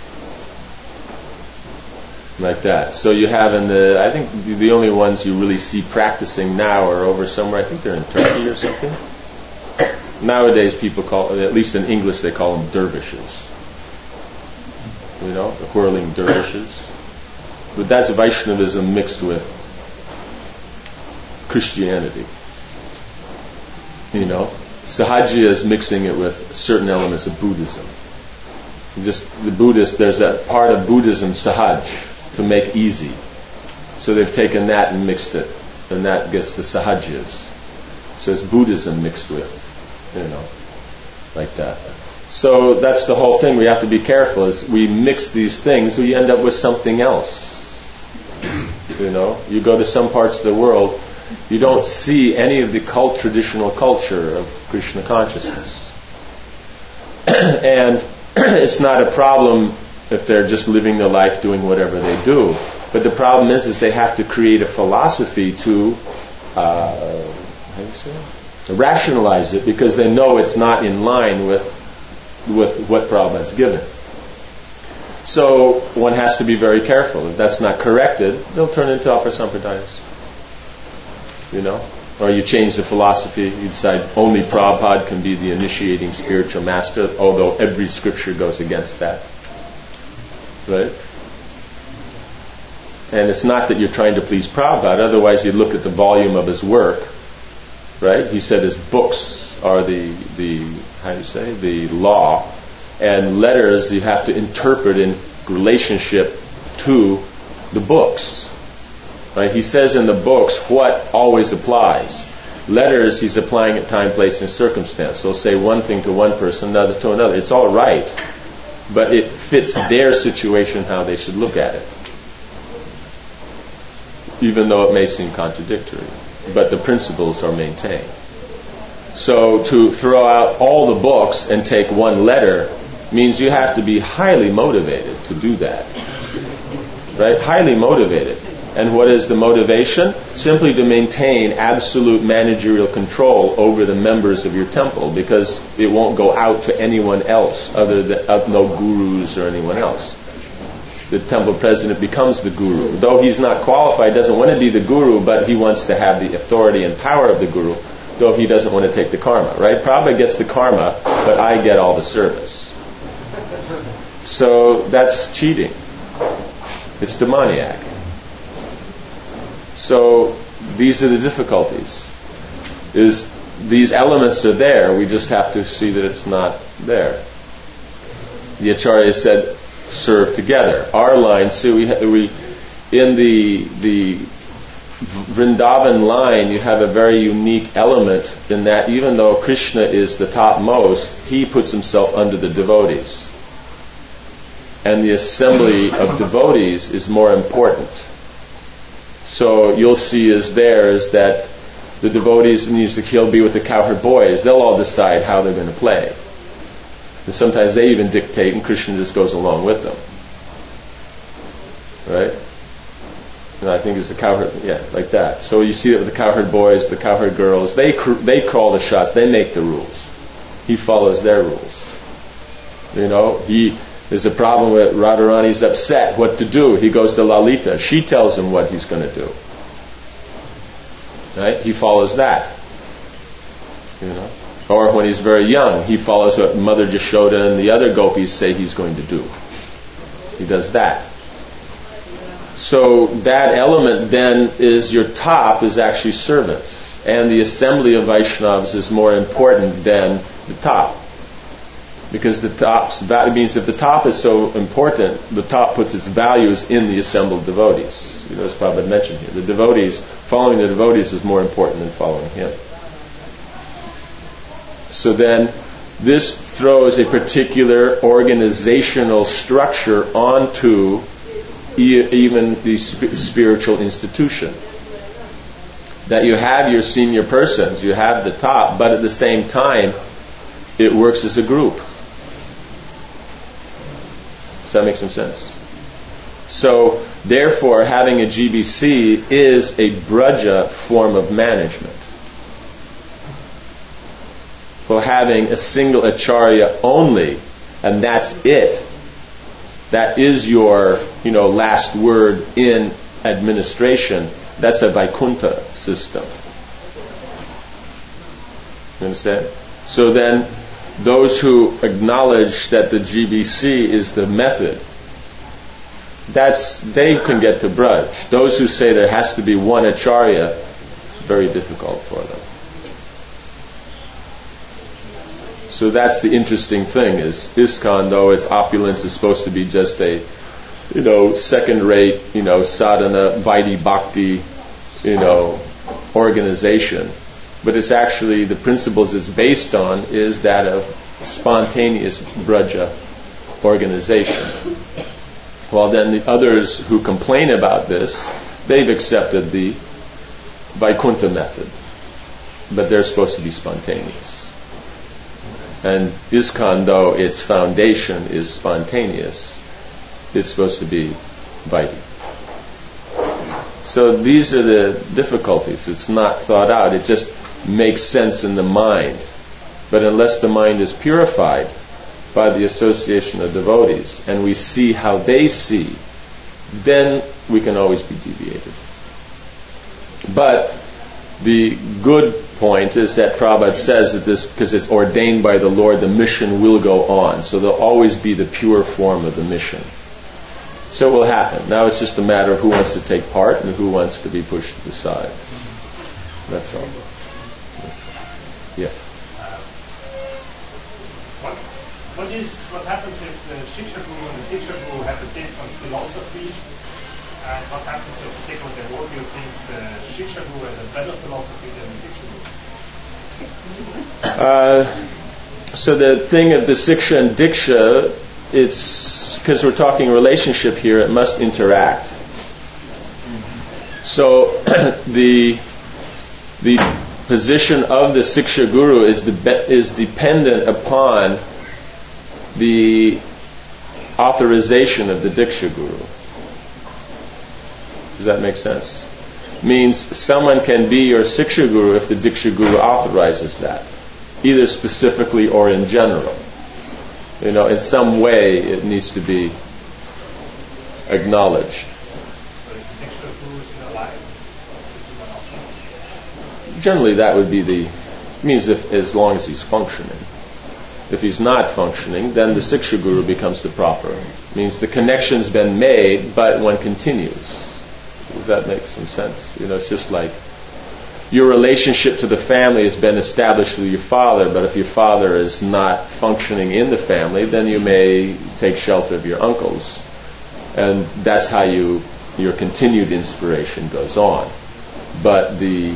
Like that. So you have I think the only ones you really see practicing now are over somewhere, I think they're in Turkey or something. Nowadays people at least in English they call them dervishes. You know, the whirling dervishes. But that's Vaishnavism mixed with Christianity. You know, Sahajya is mixing it with certain elements of Buddhism. Just the Buddhists, there's that part of Buddhism, Sahaj, to make easy. So they've taken that and mixed it, and that gets the Sahajyas. So it's Buddhism mixed with, you know, like that. So that's the whole thing. We have to be careful. Is we mix these things, we end up with something else. You know, you go to some parts of the world, you don't see any of the traditional culture of Krishna consciousness. And it's not a problem if they're just living their life doing whatever they do. But the problem is they have to create a philosophy to rationalize it, because they know it's not in line with what Prabhupada's given. So one has to be very careful. If that's not corrected, they'll turn into upper sampradayas. Or you change the philosophy, you decide only Prabhupada can be the initiating spiritual master, although every scripture goes against that. Right? And it's not that you're trying to please Prabhupada, otherwise you'd look at the volume of his work, right? He said his books are the law, and letters you have to interpret in relationship to the books. Right? He says in the books what always applies. Letters, he's applying at time, place, and circumstance. So he'll say one thing to one person, another to another. It's all right, but it fits their situation, how they should look at it. Even though it may seem contradictory. But the principles are maintained. So to throw out all the books and take one letter means you have to be highly motivated to do that. Right? Highly motivated. And what is the motivation? Simply to maintain absolute managerial control over the members of your temple, because it won't go out to anyone else other than no gurus or anyone else. The temple president becomes the guru. Though he's not qualified, doesn't want to be the guru, but he wants to have the authority and power of the guru, though he doesn't want to take the karma. Right? Prabhupada gets the karma, but I get all the service. So that's cheating. It's demoniac. So these are the difficulties. These elements are there, we just have to see that it's not there. The Acharya said, serve together. Our line, so we in the Vrindavan line, you have a very unique element in that even though Krishna is the topmost, he puts himself under the devotees. And the assembly of devotees is more important. So you'll see is that the devotees he'll be with the cowherd boys. They'll all decide how they're going to play. And sometimes they even dictate, and Krishna just goes along with them. Right? And I think it's the cowherd, like that. So you see it with the cowherd boys, the cowherd girls. They call the shots. They make the rules. He follows their rules. There's a problem with Radharani's upset what to do. He goes to Lalita. She tells him what he's going to do. Right? He follows that. Or when he's very young, he follows what Mother Jashoda and the other gopis say he's going to do. He does that. So that element then is your top is actually servant. And the assembly of Vaishnavas is more important than the top. Because that means if the top is so important, the top puts its values in the assembled devotees. As Prabhupada mentioned here. Following the devotees is more important than following him. So then, this throws a particular organizational structure onto even the spiritual institution. That you have your senior persons, you have the top, but at the same time, it works as a group. Does that make some sense? So, therefore, having a GBC is a Braja form of management. Well, having a single Acharya only, and that's it, that is your, last word in administration, that's a Vaikuntha system. You understand? So then, those who acknowledge that the GBC is the method, they can get to Braj. Those who say there has to be one Acharya, very difficult for them. So that's the interesting thing is ISKCON, though its opulence is supposed to be just a, second-rate, sadhana, Vaidhi Bhakti, organization. But it's actually, the principles it's based on is that of spontaneous Braja organization. While then the others who complain about this, they've accepted the Vaikuntha method. But they're supposed to be spontaneous. And ISKCON, though its foundation is spontaneous, it's supposed to be Vaidhi. So these are the difficulties. It's not thought out. It just makes sense in the mind. But unless the mind is purified, by the association of devotees, and we see how they see, then we can always be deviated. But the good point is that Prabhupada says that this, because it's ordained by the Lord, the mission will go on. So there'll always be the pure form of the mission. So it will happen. Now it's just a matter of who wants to take part and who wants to be pushed to the side. That's all. Yes. What happens if the Shiksha Guru and the Diksha Guru have a different philosophy? And what happens if a particular devotee thinks the Shiksha Guru has a better philosophy than the Diksha Guru? So the thing of the Siksha and Diksha, it's because we're talking relationship here, it must interact. So the position of the Siksha Guru is dependent upon the authorization of the Diksha Guru. Does that make sense? Means someone can be your Siksha Guru if the Diksha Guru authorizes that, either specifically or in general. In some way it needs to be acknowledged. But if the Diksha Guru is alive, Generally that would be means as long as he's functioning. If he's not functioning, then the Siksha Guru becomes the proper. Means the connection's been made, but one continues. Does that make some sense? It's just like your relationship to the family has been established with your father, but if your father is not functioning in the family, then you may take shelter of your uncles. And that's how your continued inspiration goes on. But the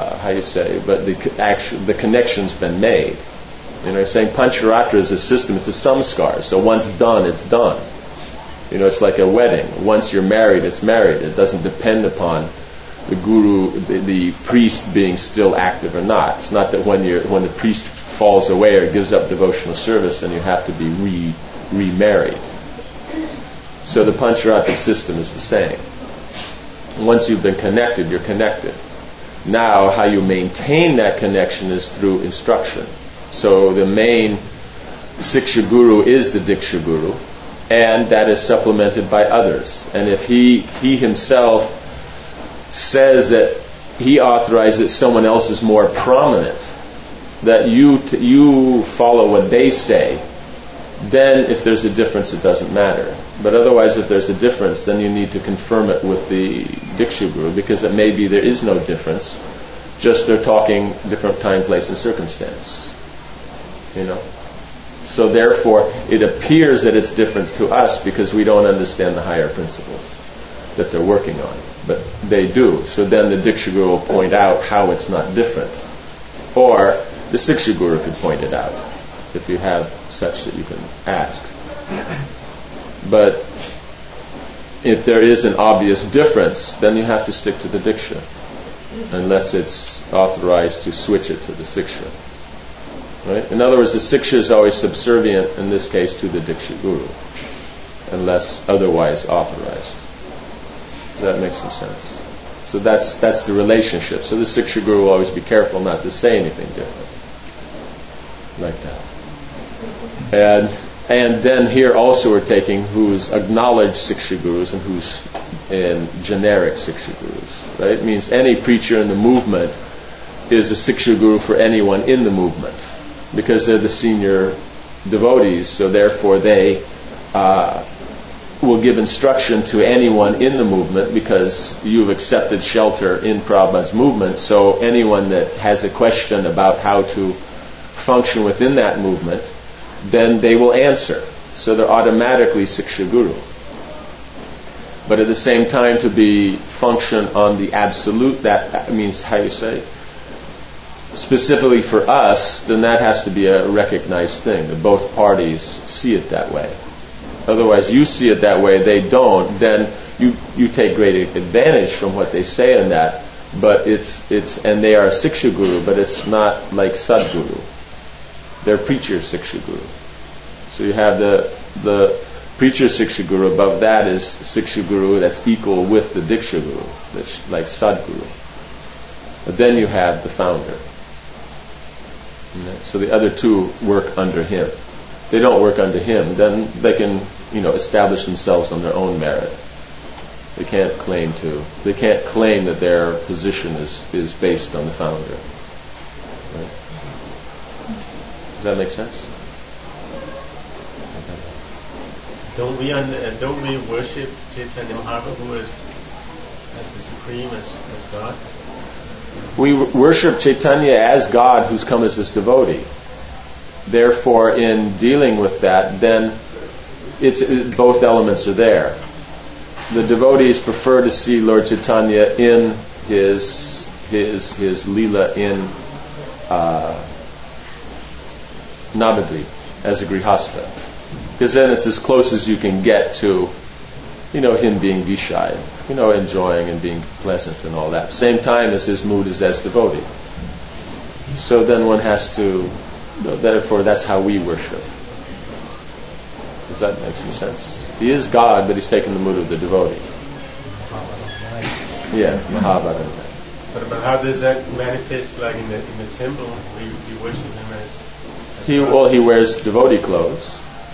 connection's been made. Saying Pancharatra is a system, it's a samskar. So once done, it's done. It's like a wedding. Once you're married, it's married. It doesn't depend upon the guru, the priest being still active or not. It's not that when the priest falls away or gives up devotional service, then you have to be remarried. So the Pancharatric system is the same. Once you've been connected, you're connected. Now, how you maintain that connection is through instruction. So the main Siksha Guru is the Diksha Guru, and that is supplemented by others. And if he himself says that he authorizes that someone else is more prominent, that you follow what they say, then if there's a difference, it doesn't matter. But otherwise, if there's a difference, then you need to confirm it with the Diksha Guru, because it may be there is no difference, just they're talking different time, place, and circumstance. So therefore, it appears that it's different to us because we don't understand the higher principles that they're working on. But they do. So then the Diksha Guru will point out how it's not different. Or the Siksha Guru could point it out, if you have such that you can ask. But if there is an obvious difference, then you have to stick to the Diksha, unless it's authorized to switch it to the Siksha. Right? In other words, the Siksha is always subservient, in this case, to the Diksha Guru, unless otherwise authorized. Does that make some sense? So that's the relationship. So the Siksha Guru will always be careful not to say anything different. Like that. And then here also we're taking who's acknowledged Siksha Gurus and who's in generic Siksha Gurus. Right? It means any preacher in the movement is a Siksha Guru for anyone in the movement, because they're the senior devotees, so therefore they will give instruction to anyone in the movement because you've accepted shelter in Prabhupada's movement. So anyone that has a question about how to function within that movement, then they will answer. So they're automatically Siksha Guru. But at the same time, to be function on the absolute, that means, how you say, specifically for us, then that has to be a recognized thing, that both parties see it that way. Otherwise, you see it that way, they don't, then you take great advantage from what they say in that, but it's and they are a Siksha Guru, but it's not like Sadguru. They're preacher Siksha Guru. So you have the preacher Siksha Guru, above that is Siksha Guru that's equal with the Diksha Guru, that's like Sadguru. But then you have the founder. So the other two work under him. they don't work unto him, then they can, establish themselves on their own merit. They can't claim that their position is based on the founder. Right? Does that make sense? Don't we worship Chaitanya Mahaprabhu who is as the supreme as God? We worship Chaitanya as God who's come as his devotee. Therefore, in dealing with that, then both elements are there. The devotees prefer to see Lord Chaitanya in his lila in Navadvip as a grihastha, because then it's as close as you can get to, him being Vishaya, enjoying and being pleasant and all that. Same time as his mood is as devotee. So then one has to, therefore that's how we worship. Does that make some sense? He is God, but he's taken the mood of the devotee. Yeah, Mahabharata. But how does that manifest, like in the temple? We worship him as he wears devotee clothes.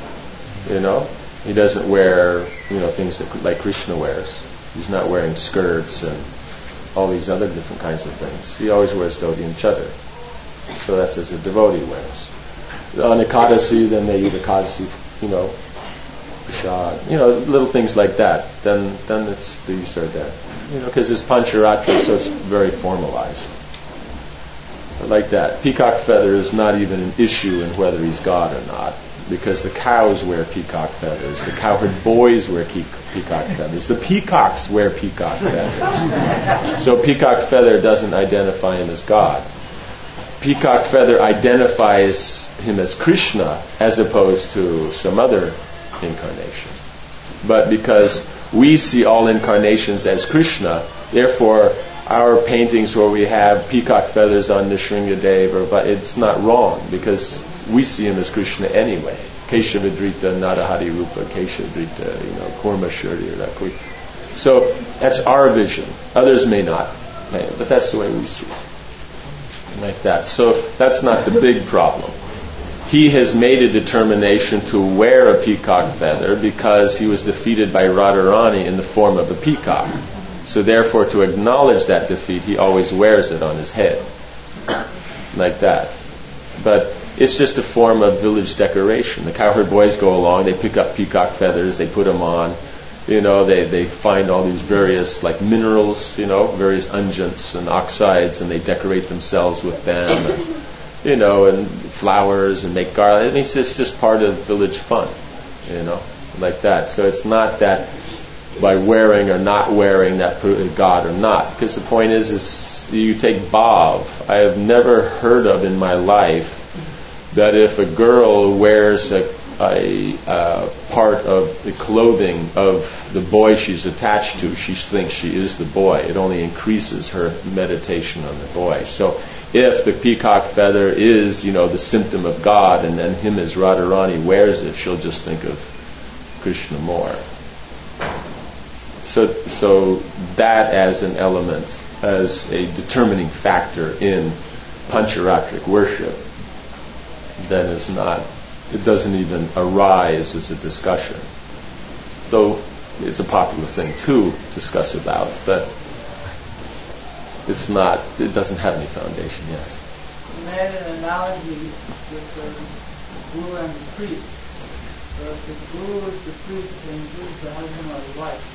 He doesn't wear things like Krishna wears. He's not wearing skirts and all these other different kinds of things. He always wears dhoti and chadar. So that's as a devotee wears. On Ekadasi, then they eat Ekadasi, prasad, little things like that. Then these are there. Because it's Pancharatra, so it's very formalized. Like that. Peacock feather is not even an issue in whether he's God or not, because the cows wear peacock feathers, the cowherd boys wear peacock feathers, the peacocks wear peacock feathers. So peacock feather doesn't identify him as God. Peacock feather identifies him as Krishna as opposed to some other incarnation. But because we see all incarnations as Krishna, therefore our paintings where we have peacock feathers on Nrsingadev, but it's not wrong, because we see him as Krishna anyway. Keshavadrita, Narahari Rupa, Keshavadrita, Kurma Shuri, So that's our vision. Others may not, but that's the way we see it. Like that. So that's not the big problem. He has made a determination to wear a peacock feather because he was defeated by Radharani in the form of a peacock. So therefore, to acknowledge that defeat, he always wears it on his head. Like that. But it's just a form of village decoration. The cowherd boys go along, they pick up peacock feathers, they put them on. They find all these various minerals, various unguents and oxides, and they decorate themselves with them, and flowers, and make garlands. I mean, it's just part of village fun, like that. So it's not that by wearing or not wearing that God or not, because the point is you take Bhav. I have never heard of in my life that if a girl wears a part of the clothing of the boy she's attached to, she thinks she is the boy. It only increases her meditation on the boy. So if the peacock feather is, the symptom of God, and then him as Radharani wears it, she'll just think of Krishna more. So that as an element, as a determining factor in Pancharatric worship, then is not, it doesn't even arise as a discussion. Though it's a popular thing to discuss about, but it doesn't have any foundation, yes. You made an analogy with the guru and the priest. So if the guru is the priest, then he is the husband or the wife.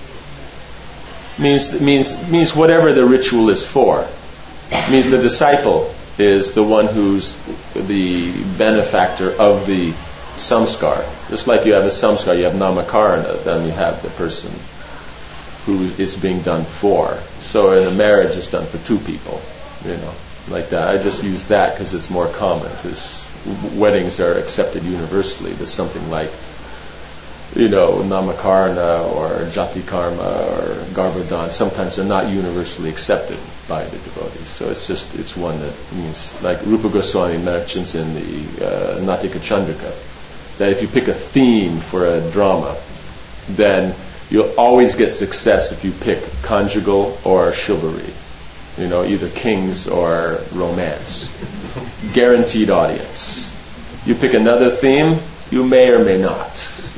Means whatever the ritual is for. Means the disciple is the one who's the benefactor of the samskar. Just like you have a samskar, you have namakarana, then you have the person who it's being done for. So in a marriage, it's done for two people, like that. I just use that because it's more common, because weddings are accepted universally. There's something like, namakarana or jati karma or garbhodan. Sometimes they're not universally accepted by the devotees. So it's one that means, like Rupa Goswami mentions in the Natika Chandrika, that if you pick a theme for a drama, then you'll always get success if you pick conjugal or chivalry. Either kings or romance. Guaranteed audience. You pick another theme, You may or may not.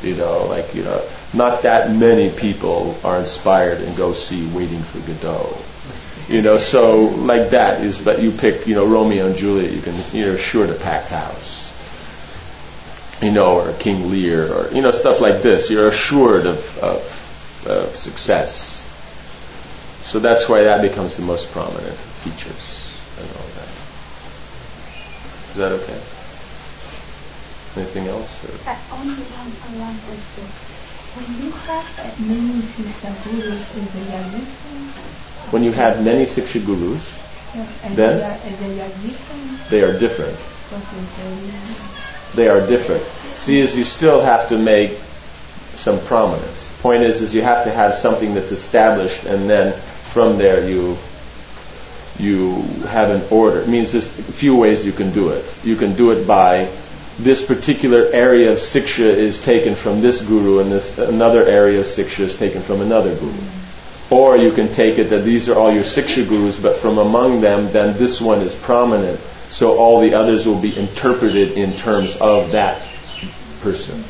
Not that many people are inspired and go see Waiting for Godot. So like that is, but you pick, Romeo and Juliet, you're assured a packed house. Or King Lear, or, stuff like this. You're assured of success. So that's why that becomes the most prominent features and all that. Is that okay? Anything else? Only one question. When you have many Siksha Gurus, is the Yajna? When you have many Siksha Gurus, then they are different. They are different. See, is you still have to make some prominence. Point is you have to have something that's established, and then from there you have an order. It means there's a few ways you can do it. You can do it by this particular area of Siksha is taken from this guru, and this another area of Siksha is taken from another guru. Or you can take it that these are all your Siksha Gurus, but from among them, then this one is prominent, so all the others will be interpreted in terms of that person.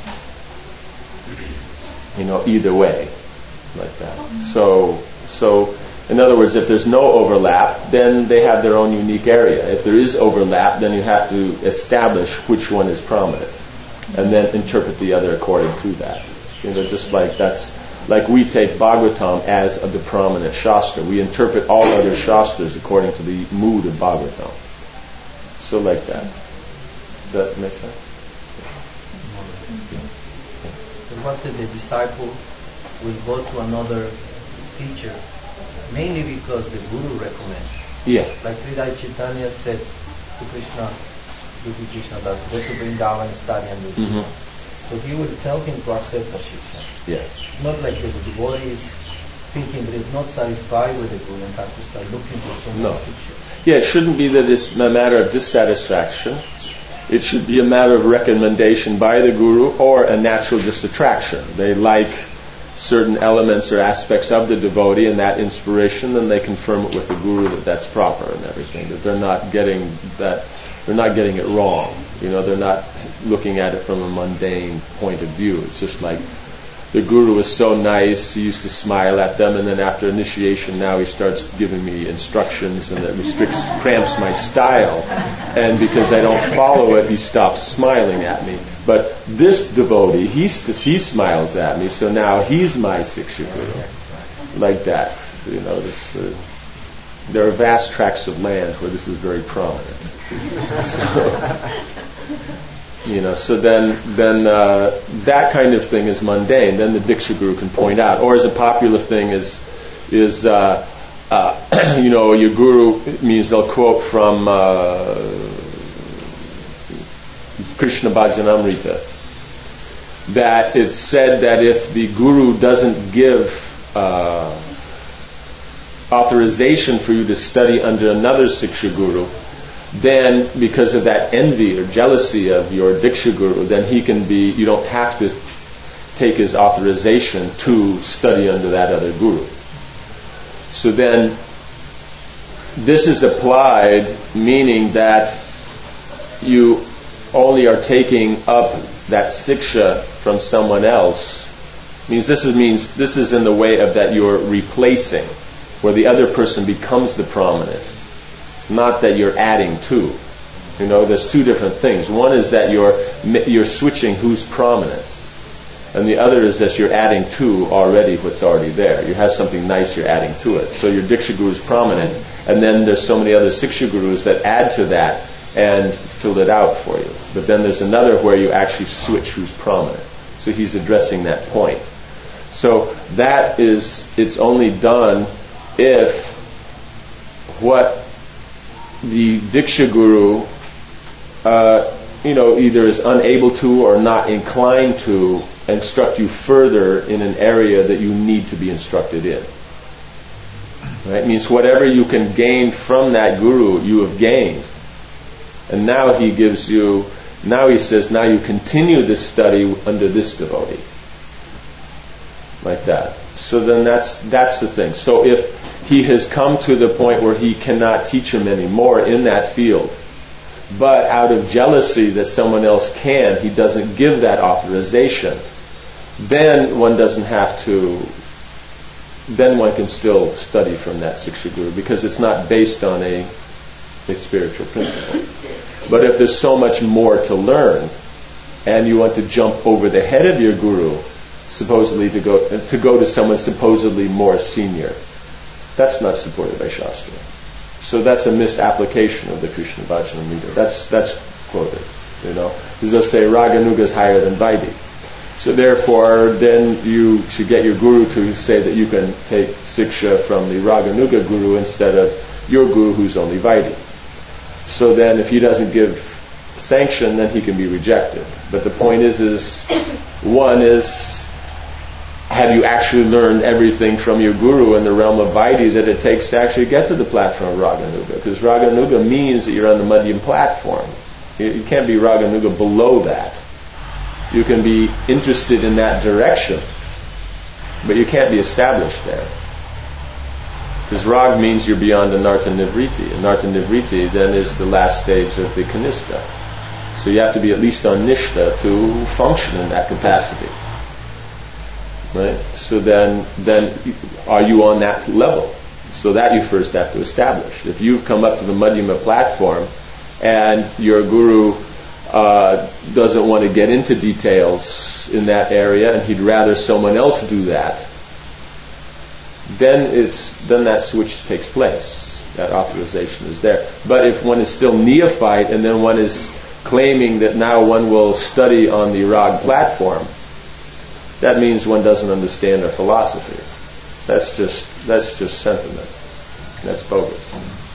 Either way, like that. So in other words, if there's no overlap, then they have their own unique area. If there is overlap, then you have to establish which one is prominent, and then interpret the other according to that. Just like that's like we take Bhagavatam as the prominent Shastra. We interpret all other Shastras according to the mood of Bhagavatam. So like that. Does that make sense? What if the disciple will go to another teacher, mainly because the Guru recommends? Yeah. Like Hridaya Chaitanya said to Krishna, that go to Vrindavan and study and do. Mm-hmm. So he will tell him to accept the Shiksha. Yes. Not like the devotee is thinking that he's not satisfied with the Guru and has to start looking for some more Shiksha. Yeah, it shouldn't be that it's a matter of dissatisfaction. It should be a matter of recommendation by the Guru or a natural just attraction. They like certain elements or aspects of the devotee and that inspiration, then they confirm it with the Guru that that's proper and everything, that they're not getting it wrong. They're not looking at it from a mundane point of view. It's just like the Guru was so nice, he used to smile at them, and then after initiation now he starts giving me instructions, and that cramps my style, and because I don't follow it, he stops smiling at me. But this devotee, he smiles at me, so now he's my Siksha Guru. Like that. There are vast tracts of land where this is very prominent. So then that kind of thing is mundane. Then the Diksha Guru can point out. Or as a popular thing is your Guru means they'll quote from Krishna Bhajanamrita that it's said that if the Guru doesn't give authorization for you to study under another Siksha Guru, then because of that envy or jealousy of your Diksha Guru, then you don't have to take his authorization to study under that other Guru. So then this is applied, meaning that you only are taking up that Siksha from someone else. This is in the way of that you're replacing, where the other person becomes the prominent. Not that you're adding to. There's two different things. One is that you're switching who's prominent, and the other is that you're adding to already what's already there. You have something nice, you're adding to it. So your Diksha Guru is prominent, and then there's so many other Siksha Gurus that add to that and fill it out for you. But then there's another where you actually switch who's prominent. So he's addressing that point. So it's only done if what the Diksha Guru, either is unable to or not inclined to instruct you further in an area that you need to be instructed in. Right? It means whatever you can gain from that Guru, you have gained. And now he says, now you continue this study under this devotee. Like that. So then that's the thing. So if he has come to the point where he cannot teach him anymore in that field, but out of jealousy that someone else can, he doesn't give that authorization. Then one doesn't have to, then one can still study from that Siksha Guru, because it's not based on a spiritual principle. But if there's so much more to learn, and you want to jump over the head of your guru, supposedly to go to someone supposedly more senior, that's not supported by Shastra. So that's a misapplication of the Krishna Vajanamrita. That's quoted, because they'll say Raganuga is higher than Vaidhi. So therefore, then you should get your guru to say that you can take Siksha from the Raganuga guru instead of your guru who's only Vaidhi. So then if he doesn't give sanction, then he can be rejected. But the point is one is, have you actually learned everything from your guru in the realm of Vaidhi that it takes to actually get to the platform of Raganuga? Because Raganuga means that you're on the Madhyam platform. You can't be Raganuga below that. You can be interested in that direction, but you can't be established there. Because Rag means you're beyond Anartha Nivriti. Anartha Nivriti then is the last stage of the Kanistha. So you have to be at least on Nishtha to function in that capacity. Right? So then are you on that level? So that you first have to establish. If you've come up to the Madhyama platform and your guru doesn't want to get into details in that area and he'd rather someone else do that, then that switch takes place. That authorization is there. But if one is still neophyte and then one is claiming that now one will study on the Rag platform, that means one doesn't understand our philosophy. That's just sentiment. That's bogus.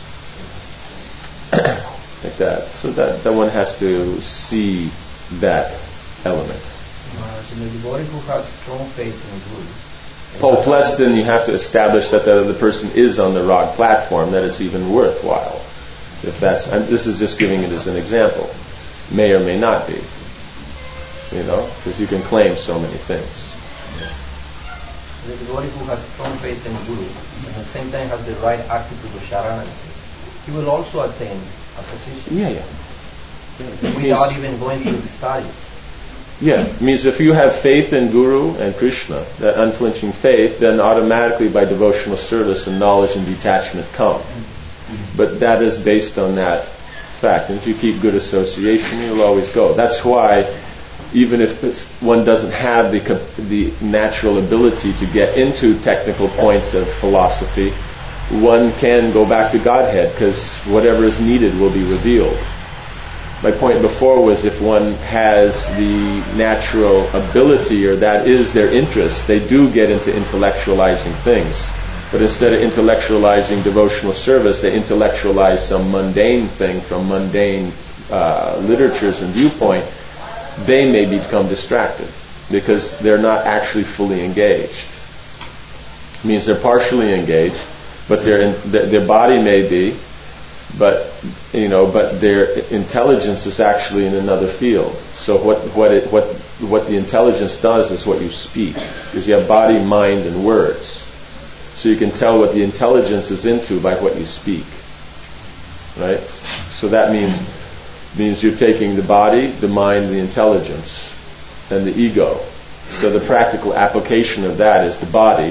Like that. So that one has to see that element. The devotee who has strong faith in Guru. Plus, then you have to establish that the other person is on the Rag platform, that it's even worthwhile. If that's, and this is just giving it as an example. May or may not be. Because you can claim so many things. The devotee who has strong faith in Guru, and at the same time has the right attitude of Sharanagati, he will also attain a position. Yeah. Without even going through the studies. Yeah, it means if you have faith in Guru and Krishna, that unflinching faith, then automatically by devotional service and knowledge and detachment come. But that is based on that fact. And if you keep good association, you'll always go. That's why even if one doesn't have the natural ability to get into technical points of philosophy, one can go back to Godhead, because whatever is needed will be revealed. My point before was if one has the natural ability, or that is their interest, they do get into intellectualizing things. But instead of intellectualizing devotional service, they intellectualize some mundane thing from mundane literatures and viewpoint. They may become distracted because they're not actually fully engaged. It means they're partially engaged, but their body may be, but their intelligence is actually in another field. So what the intelligence does is what you speak, because you have body, mind, and words. So you can tell what the intelligence is into by what you speak, right? So that means you're taking the body, the mind, the intelligence, and the ego. So the practical application of that is the body.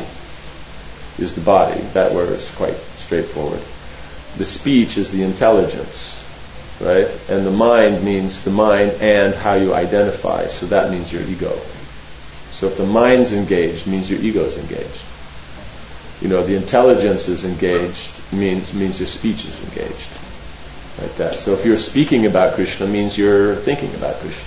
That word is quite straightforward. The speech is the intelligence, right? And the mind means the mind and how you identify. So that means your ego. So if the mind's engaged, it means your ego is engaged. The intelligence is engaged, means your speech is engaged. Like that. So if you're speaking about Krishna, means you're thinking about Krishna.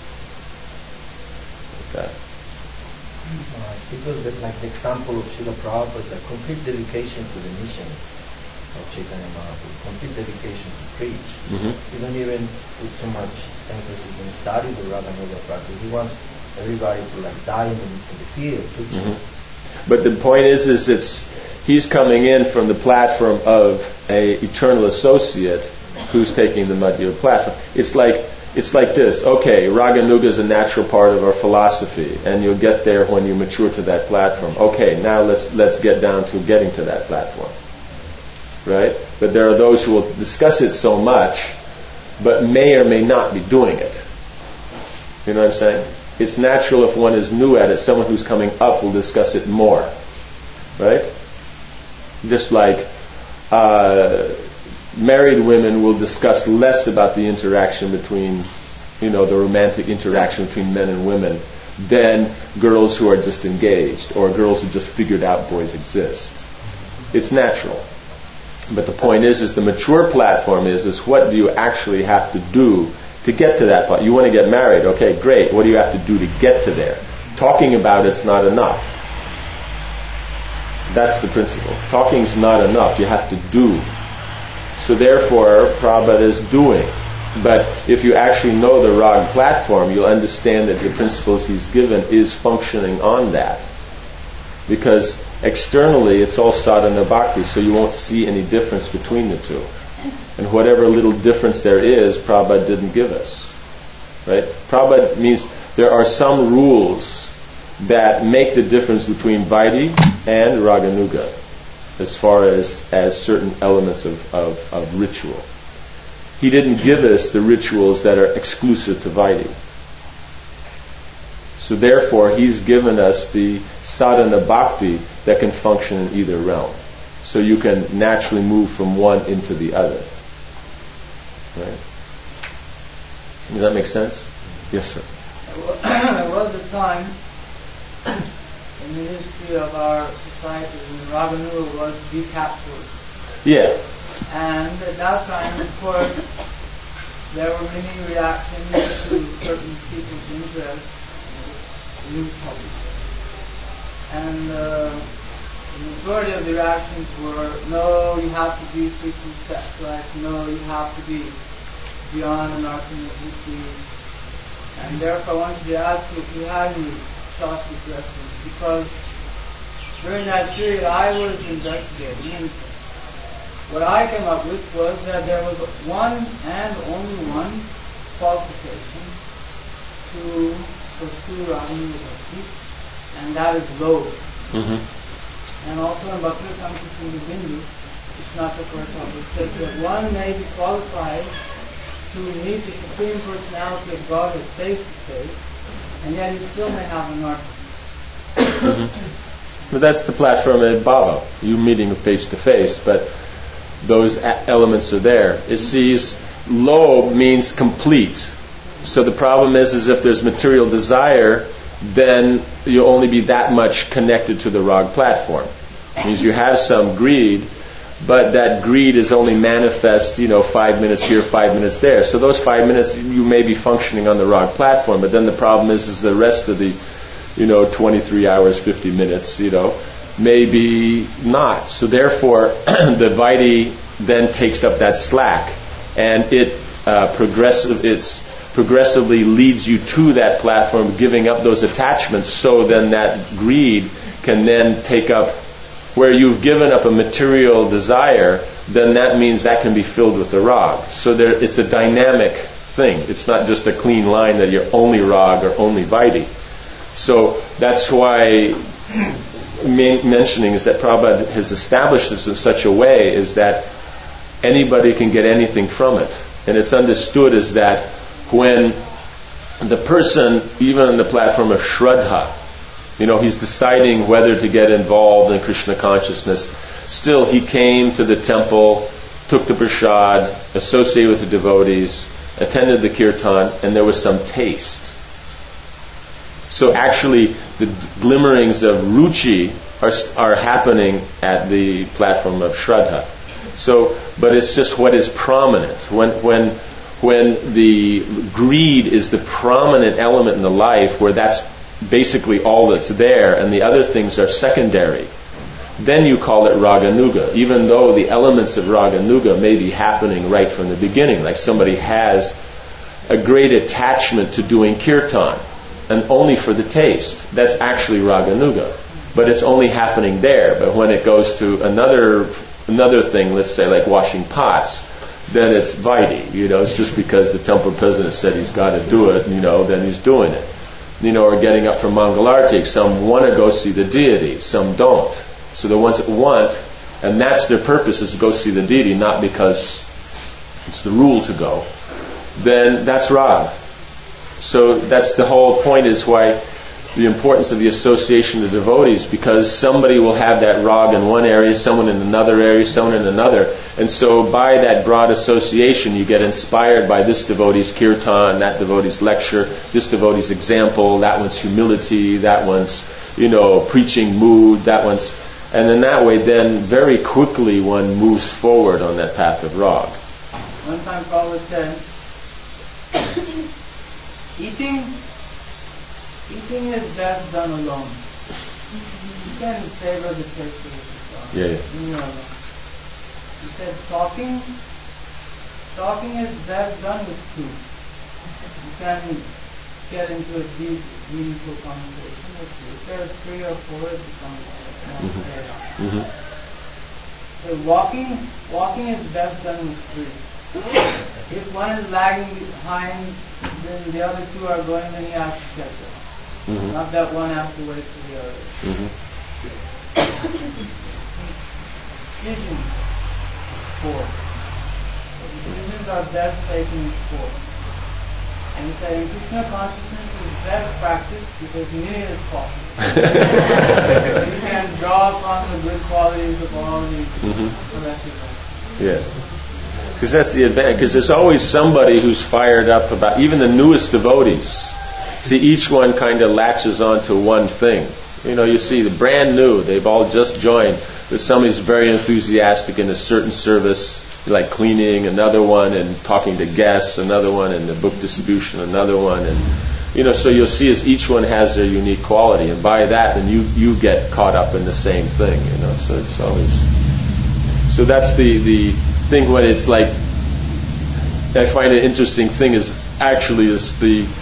Like that. Because like the example of Srila Prabhupada, the complete dedication to the mission of Chaitanya Mahaprabhu, complete dedication to preach. Mm-hmm. He don't even put so much emphasis in study the Raganuga practice. He wants everybody to die in the field preaching. Mm-hmm. But the point is he's coming in from the platform of a eternal associate who's taking the Madhya platform. It's like this. Okay, Raganuga is a natural part of our philosophy, and you'll get there when you mature to that platform. Okay, now let's get down to getting to that platform. Right? But there are those who will discuss it so much but may or may not be doing it. You know what I'm saying? It's natural if one is new at it, someone who's coming up will discuss it more. Right? Just like married women will discuss less about the interaction between, the romantic interaction between men and women than girls who are just engaged or girls who just figured out boys exist. It's natural. But the point is the mature platform is what do you actually have to do to get to that point? You want to get married. Okay, great. What do you have to do to get to there? Talking about it's not enough. That's the principle. Talking's not enough. You have to do. So therefore, Prabhupada is doing. But if you actually know the Rag platform, you'll understand that the principles he's given is functioning on that. Because externally, it's all sadhana bhakti, so you won't see any difference between the two. And whatever little difference there is, Prabhupada didn't give us. Right? Prabhupada means there are some rules that make the difference between Vaidhi and Raganuga as far as certain elements of ritual. He didn't give us the rituals that are exclusive to Vaidhi. So therefore, he's given us the sadhana bhakti that can function in either realm. So you can naturally move from one into the other. Right? Does that make sense? Yes, sir. There was a time in the history of our society when Raganuga was decapitated. Yeah. And at that time, of course, there were many reactions to certain people's interests in the new public. And the majority of the reactions were, no, you have to be frequent sex life, no, you have to be beyond anarchy. And therefore I wanted to ask you if you had any Shastric reference, because during that period I was investigating, and what I came up with was that there was one and only one qualification to pursue Raganuga Bhakti, and that is love. Mm-hmm. And also in Bhakti Samkhya Bindu, Krishnata Prabhupada says that one may be qualified to meet the Supreme Personality of Godhead face to face, and yet he still may have an art. Mm-hmm. But that's the platform at Bhava. You meeting face to face, but those elements are there. It sees low means complete. So the problem is if there's material desire, then you'll only be that much connected to the Rag platform. It means you have some greed, but that greed is only manifest, 5 minutes here, 5 minutes there. So those 5 minutes you may be functioning on the Rag platform, but then the problem is the rest of the, 23 hours, 50 minutes, maybe not. So therefore, the Vaidhi then takes up that slack, and it progressively leads you to that platform, giving up those attachments, so then that greed can then take up where you've given up a material desire, then that means that can be filled with the Rag. So it's a dynamic thing. It's not just a clean line that you're only Rag or only Vaidhi. So that's why mentioning is that Prabhupada has established this in such a way is that anybody can get anything from it. And it's understood as that when the person, even on the platform of Shraddha, he's deciding whether to get involved in Krishna consciousness, still he came to the temple, took the prasad, associated with the devotees, attended the kirtan, and there was some taste. So actually, the glimmerings of ruchi are happening at the platform of Shraddha. So, but it's just what is prominent. When the greed is the prominent element in the life, where that's basically all that's there, and the other things are secondary, then you call it Raganuga, even though the elements of Raganuga may be happening right from the beginning. Like somebody has a great attachment to doing kirtan, and only for the taste. That's actually Raganuga. But it's only happening there. But when it goes to another thing, let's say like washing pots, then it's Vaidhi. It's just because the temple president said he's got to do it, then he's doing it. Or getting up for Mangalarti. Some want to go see the deity, some don't. So the ones that want, and that's their purpose, is to go see the deity, not because it's the rule to go, then that's rag. So that's the whole point, is why the importance of the association of devotees, because somebody will have that rag in one area, someone in another area, someone in another. And so by that broad association, you get inspired by this devotee's kirtan, that devotee's lecture, this devotee's example, that one's humility, that one's, preaching mood, that one's... And in that way, then very quickly one moves forward on that path of rag. One time Prabhupada said, eating is best done alone. You can savor the taste of it. Yeah. He said, talking is best done with two. You can get into a deep, meaningful conversation with two. If there's 3 or 4, it becomes more fair. So walking is best done with 3. If one is lagging behind, then the other 2 are going, then he has to catch up. Not that one has to wait for the other. Decisions 4. Decisions are best taken in 4. And he said, in Krishna consciousness is best practiced because near is possible. You can draw upon the good qualities of all these collective. Yeah. Because that's the advantage. Because there's always somebody who's fired up about, even the newest devotees. See, each one kind of latches onto one thing. You see, the brand new, they've all just joined. There's somebody who's very enthusiastic in a certain service, like cleaning, another one, and talking to guests, another one, and the book distribution, another one. And, so you'll see as each one has their unique quality. And by that, then you get caught up in the same thing, So it's always... So that's the thing when it's like... I find an interesting thing is actually is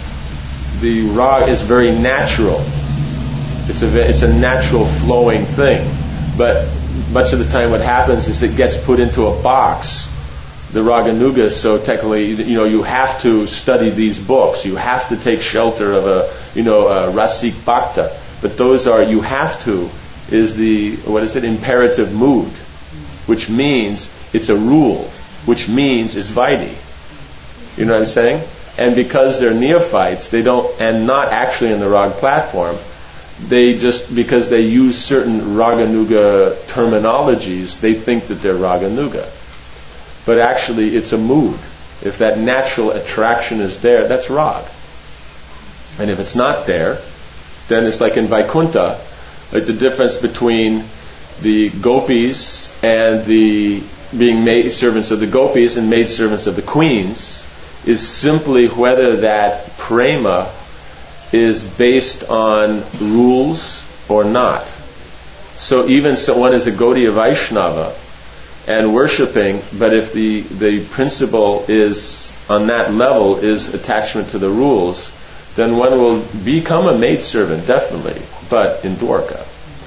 the rag is very natural. It's a natural flowing thing. But much of the time what happens is it gets put into a box, the Raganuga, so technically, you have to study these books. You have to take shelter of a Rasik Bhakta. But those are, you have to, is imperative mood, which means it's a rule, which means it's Vaidhi. You know what I'm saying? And because they're neophytes, they don't, and not actually in the rag platform, they just, because they use certain Raganuga terminologies, they think that they're Raganuga. But actually, it's a mood. If that natural attraction is there, that's rag. And if it's not there, then it's like in Vaikuntha, like the difference between the gopis and the being maid servants of the gopis and maid servants of the queens is simply whether that prema is based on rules or not. So even one is a Gaudiya Vaishnava and worshipping, but if the principle is on that level is attachment to the rules, then one will become a maidservant, definitely, but in Dwarka.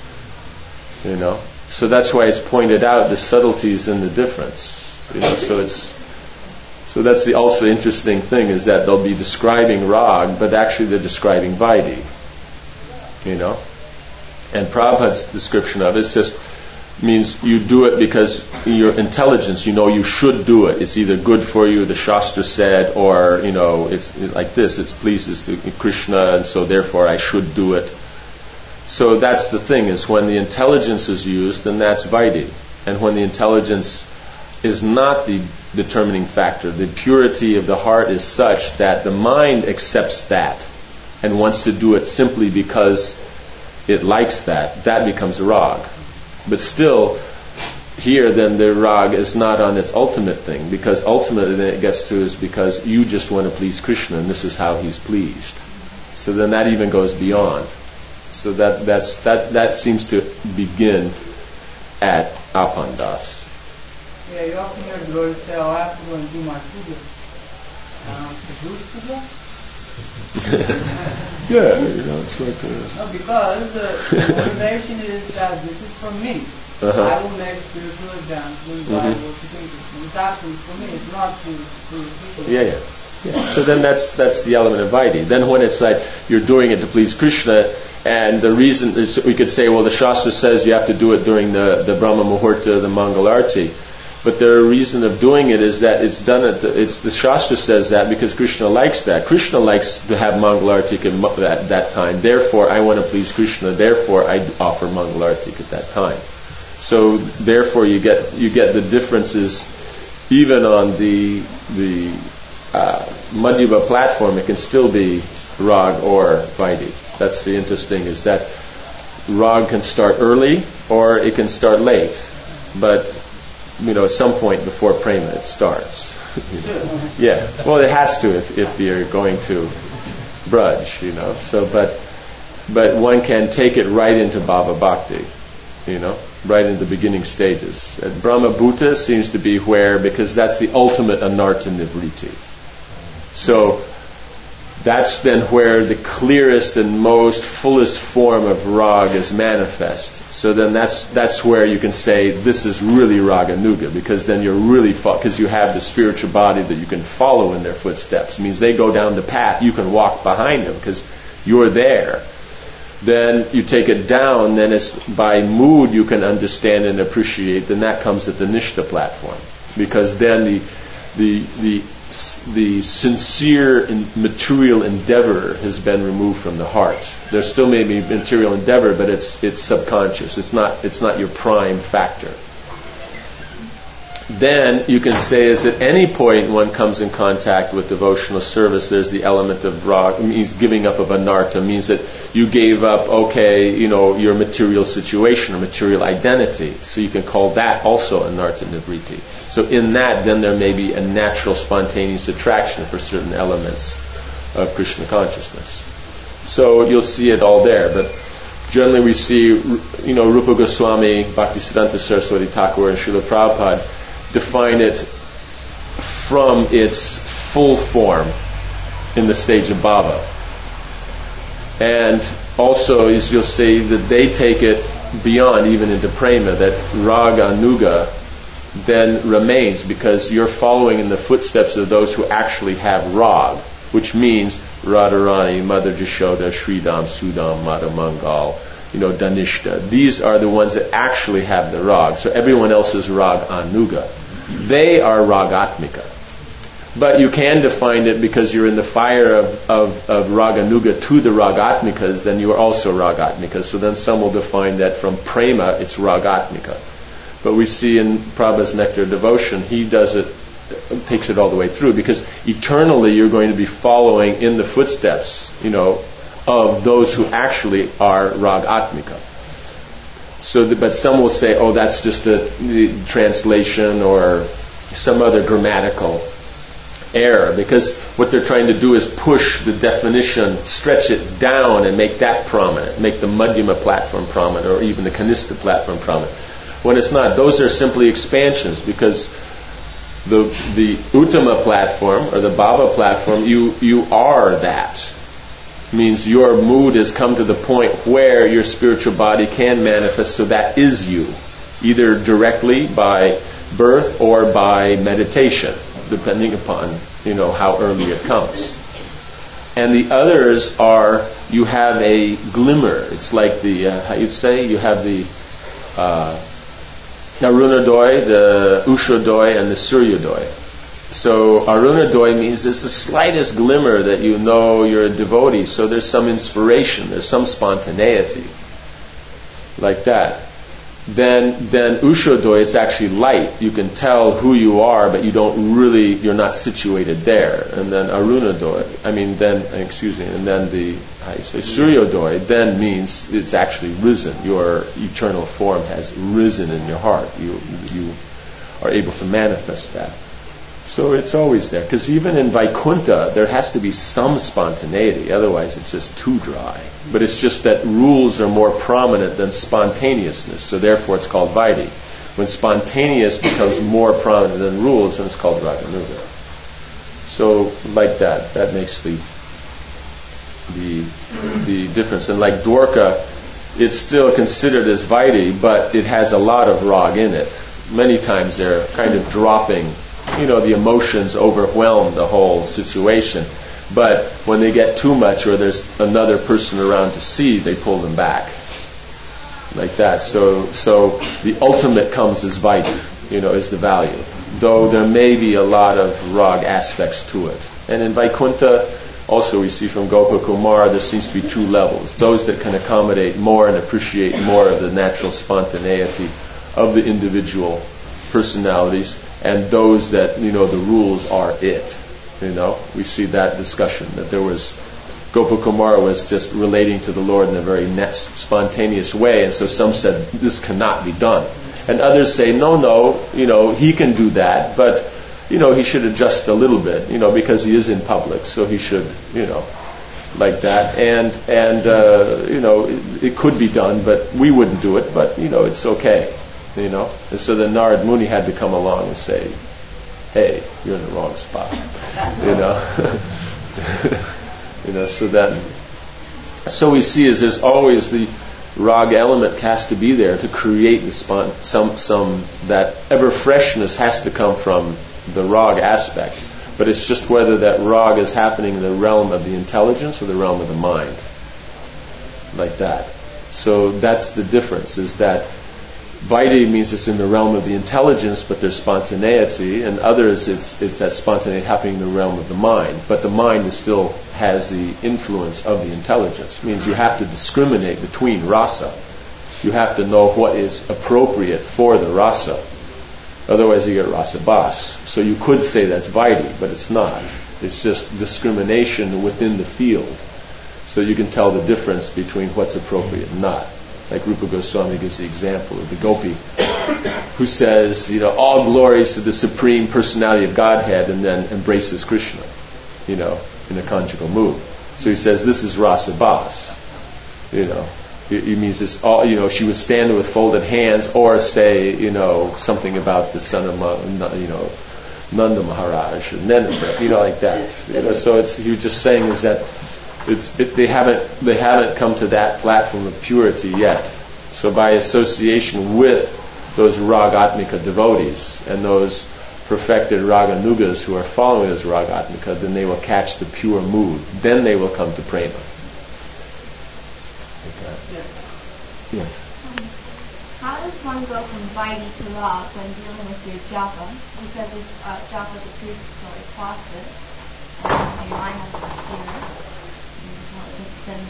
So that's why it's pointed out the subtleties in the difference. So that's also the interesting thing, is that they'll be describing rag, but actually they're describing Vaidhi. And Prabhupada's description of it just means you do it because your intelligence, you should do it. It's either good for you, the Shastra said, or, it's like this, it pleases to Krishna, and so therefore I should do it. So that's the thing, is when the intelligence is used, then that's Vaidhi. And when the intelligence is not the determining factor, the purity of the heart is such that the mind accepts that and wants to do it simply because it likes that becomes rag. But still, here then the rag is not on its ultimate thing, because ultimately then it gets to is because you just want to please Krishna and this is how he's pleased. So then that even goes beyond. So that seems to begin at Apandas. Yeah, you often hear devotees say, I have to go and do my puja. It's like... No, because the motivation is that this is for me. I will make spiritual advancement by worshiping Krishna. It's actually for me, it's not for people. Yeah. So then that's the element of Vaidhi. Then when it's like you're doing it to please Krishna, and the reason is, we could say, well, the Shastra says you have to do it during the Brahma Muhurta, the Mangal Arati. But the reason of doing it is that it's done at the Shastra says that because Krishna likes that. Krishna likes to have Mangalartik at that time. Therefore, I want to please Krishna. Therefore, I offer Mangalartik at that time. So, therefore, you get the differences even on the Madhyama platform. It can still be Rag or Vaidhi. That's the interesting is that Rag can start early or it can start late. But at some point before prema it starts. Yeah. Well, it has to if you're going to Braj, So, but one can take it right into Bhava Bhakti, right in the beginning stages. At Brahma Bhuta seems to be where, because that's the ultimate anartha nivriti. So, that's then where the clearest and most fullest form of rag is manifest. So then that's where you can say this is really Raganuga, because then you're really because you have the spiritual body that you can follow in their footsteps. It means they go down the path, you can walk behind them because you're there. Then you take it down, then it's by mood you can understand and appreciate. Then that comes at the Nishta platform, because then the sincere and material endeavor has been removed from the heart. There still may be material endeavor, but it's subconscious. It's not your prime factor. Then you can say, is at any point one comes in contact with devotional service, there's the element of rag, means giving up of anartha, means that you gave up, your material situation or material identity. So you can call that also anartha nivriti. So in that, then there may be a natural spontaneous attraction for certain elements of Krishna consciousness. So you'll see it all there. But generally we see, Rupa Goswami, Bhaktisiddhanta Saraswati Thakur, and Srila Prabhupada define it from its full form in the stage of bhava. And also, as you'll see, that they take it beyond, even into prema, that raga anuga then remains, because you're following in the footsteps of those who actually have rag, which means Radharani, Mother Jashoda, Sridham, Sudam, Madha Mangal, Danishta. These are the ones that actually have the rag. So everyone else is rag anuga. They are ragatmika. But you can define it because you're in the fire of raganuga to the ragatmikas, then you are also ragatmika. So then some will define that from prema, it's ragatmika. But we see in Prabhupada's Nectar of Devotion, he does it, takes it all the way through, because eternally you're going to be following in the footsteps, of those who actually are ragatmika. So, but some will say, that's just a translation or some other grammatical error, because what they're trying to do is push the definition, stretch it down and make that prominent, make the Madhyama platform prominent, or even the Kanistha platform prominent. When it's not. Those are simply expansions, because the Uttama platform, or the Bhava platform, you are that. Means your mood has come to the point where your spiritual body can manifest, so that is you, either directly by birth or by meditation, depending upon how early it comes. And the others are, you have a glimmer. It's like the how you'd say, you have the Arunodoy, the Ushodoy, and the Suryodoy. So Arunodoy means there's the slightest glimmer that you're a devotee, so there's some inspiration, there's some spontaneity, like that. Then Ushodoy, it's actually light. You can tell who you are, but you're not situated there. And then Arunodoy, and then the Suryodoy then means it's actually risen. Your eternal form has risen in your heart. You are able to manifest that. So it's always there. Because even in Vaikuntha, there has to be some spontaneity. Otherwise, it's just too dry. But it's just that rules are more prominent than spontaneousness. So therefore, it's called Vaidhi. When spontaneous becomes more prominent than rules, then it's called Raganuga. So like that. That makes the difference. And like Dwarka, it's still considered as Vaidhi, but it has a lot of rag in it. Many times they're kind of dropping. The emotions overwhelm the whole situation. But when they get too much, or there's another person around to see, they pull them back. Like that. So the ultimate comes as Vaidhi. is the value. Though there may be a lot of rag aspects to it. And in Vaikuntha, also we see from Gopakumara, there seems to be two levels. Those that can accommodate more and appreciate more of the natural spontaneity of the individual personalities, and those that, the rules are it. We see that discussion, that there was, Gopakumara was just relating to the Lord in a very spontaneous way, and so some said, this cannot be done. And others say, no, he can do that, but, he should adjust a little bit, because he is in public, so he should, like that. And it could be done, but we wouldn't do it, but, it's okay, And so then Narad Muni had to come along and say, hey, you're in the wrong spot, So we see is there's always the rag element has to be there to create the some that ever freshness has to come from the rag aspect, but it's just whether that rag is happening in the realm of the intelligence or the realm of the mind, like that. So that's the difference. Is that Vaidhi means it's in the realm of the intelligence, but there's spontaneity, and others it's that spontaneity happening in the realm of the mind, but the mind still has the influence of the intelligence. It means you have to discriminate between rasa. You have to know what is appropriate for the rasa. Otherwise you get rasa bas. So you could say that's Vaidhi, but it's not. It's just discrimination within the field. So you can tell the difference between what's appropriate and not. Like Rupa Goswami gives the example of the gopi who says, all glories to the Supreme Personality of Godhead, and then embraces Krishna, in a conjugal mood. So he says, this is rasa bas. It means it's all, she was standing with folded hands, or say, something about the son of, Nanda Maharaj, or Nenandra, like that. So he was just saying is that they haven't come to that platform of purity yet. So by association with those ragatmika devotees and those perfected raganugas who are following those ragatmika, then they will catch the pure mood. Then they will come to prema. Yes. How does one go from Vaidhi to Rag when dealing with your japa? Because japa is a purificatory process, and your mind has to be clear. Then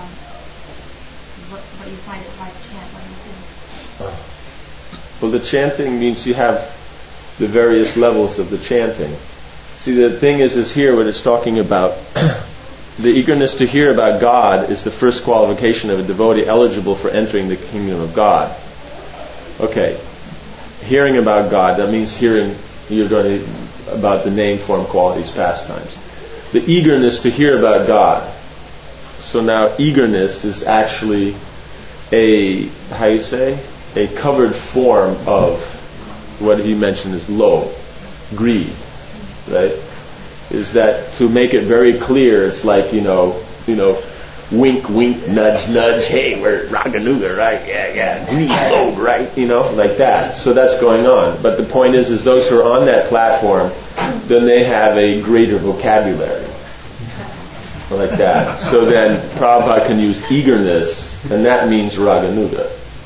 what you find it hard to chant when you do. Well, the chanting means you have the various levels of the chanting. See, the thing is here what it's talking about. The eagerness to hear about God is the first qualification of a devotee eligible for entering the kingdom of God. Okay, hearing about God, that means hearing about the name, form, qualities, pastimes. The eagerness to hear about God. So now eagerness is actually a covered form of what he mentioned as low, greed, right? Is that to make it very clear, it's like, wink, wink, nudge, nudge, hey, we're Raganuga, right? Yeah, greed, low, right? Like that. So that's going on. But the point is those who are on that platform, then they have a greater vocabulary. Like that. So then Prabhupada can use eagerness, and that means Raganuga.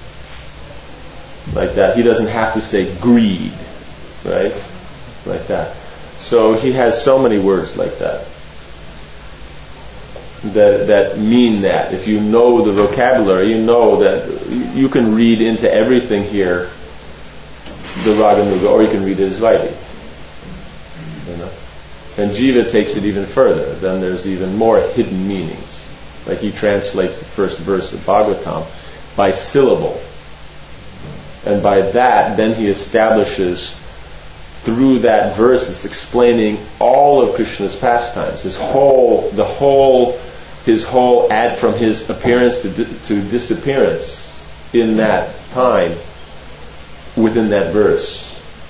Like that. He doesn't have to say greed, right? Like that. So he has so many words like that mean that. If you know the vocabulary, you know that you can read into everything here the Raganuga, or you can read it as Vaidhi. And Jiva takes it even further. Then there's even more hidden meanings. Like he translates the first verse of Bhagavatam by syllable. And by that, then he establishes through that verse, it's explaining all of Krishna's pastimes. His whole ad from his appearance to disappearance in that time within that verse.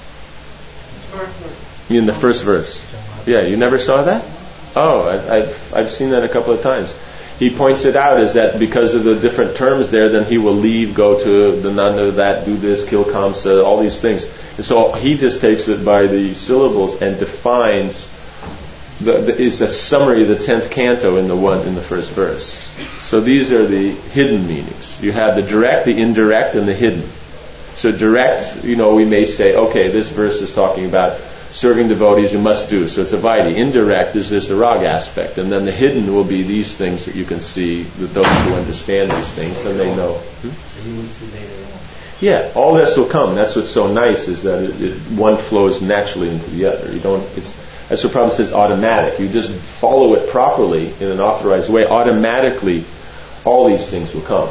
In the first verse. Yeah, you never saw that? Oh, I've seen that a couple of times. He points it out is that because of the different terms there, then he will leave, go to the Nanda, that, do this, kill Kamsa, all these things. And so he just takes it by the syllables and defines. It's a summary of the 10th canto in the first verse. So these are the hidden meanings. You have the direct, the indirect, and the hidden. So direct, we may say, okay, this verse is talking about serving devotees you must do, so it's a vaidhi. Indirect is there's the raga aspect, and then the hidden will be these things that you can see, that those who understand these things, then they know. You will see later on. Yeah, all this will come. That's what's so nice, is that one flows naturally into the other. That's what Prabhupada says, automatic. You just follow it properly in an authorized way. Automatically, all these things will come.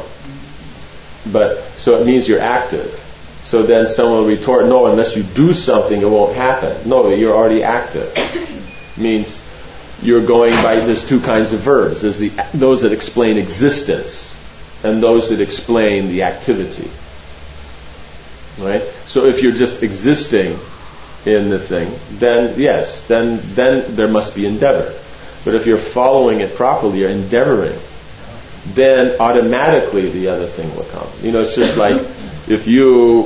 So it means you're active. So then someone will retort, no, unless you do something, it won't happen. No, you're already active. It means you're going by, there's two kinds of verbs. There's those that explain existence and those that explain the activity. Right? So if you're just existing in the thing, then yes, then there must be endeavor. But if you're following it properly, you're endeavoring, then automatically the other thing will come. It's just like if you,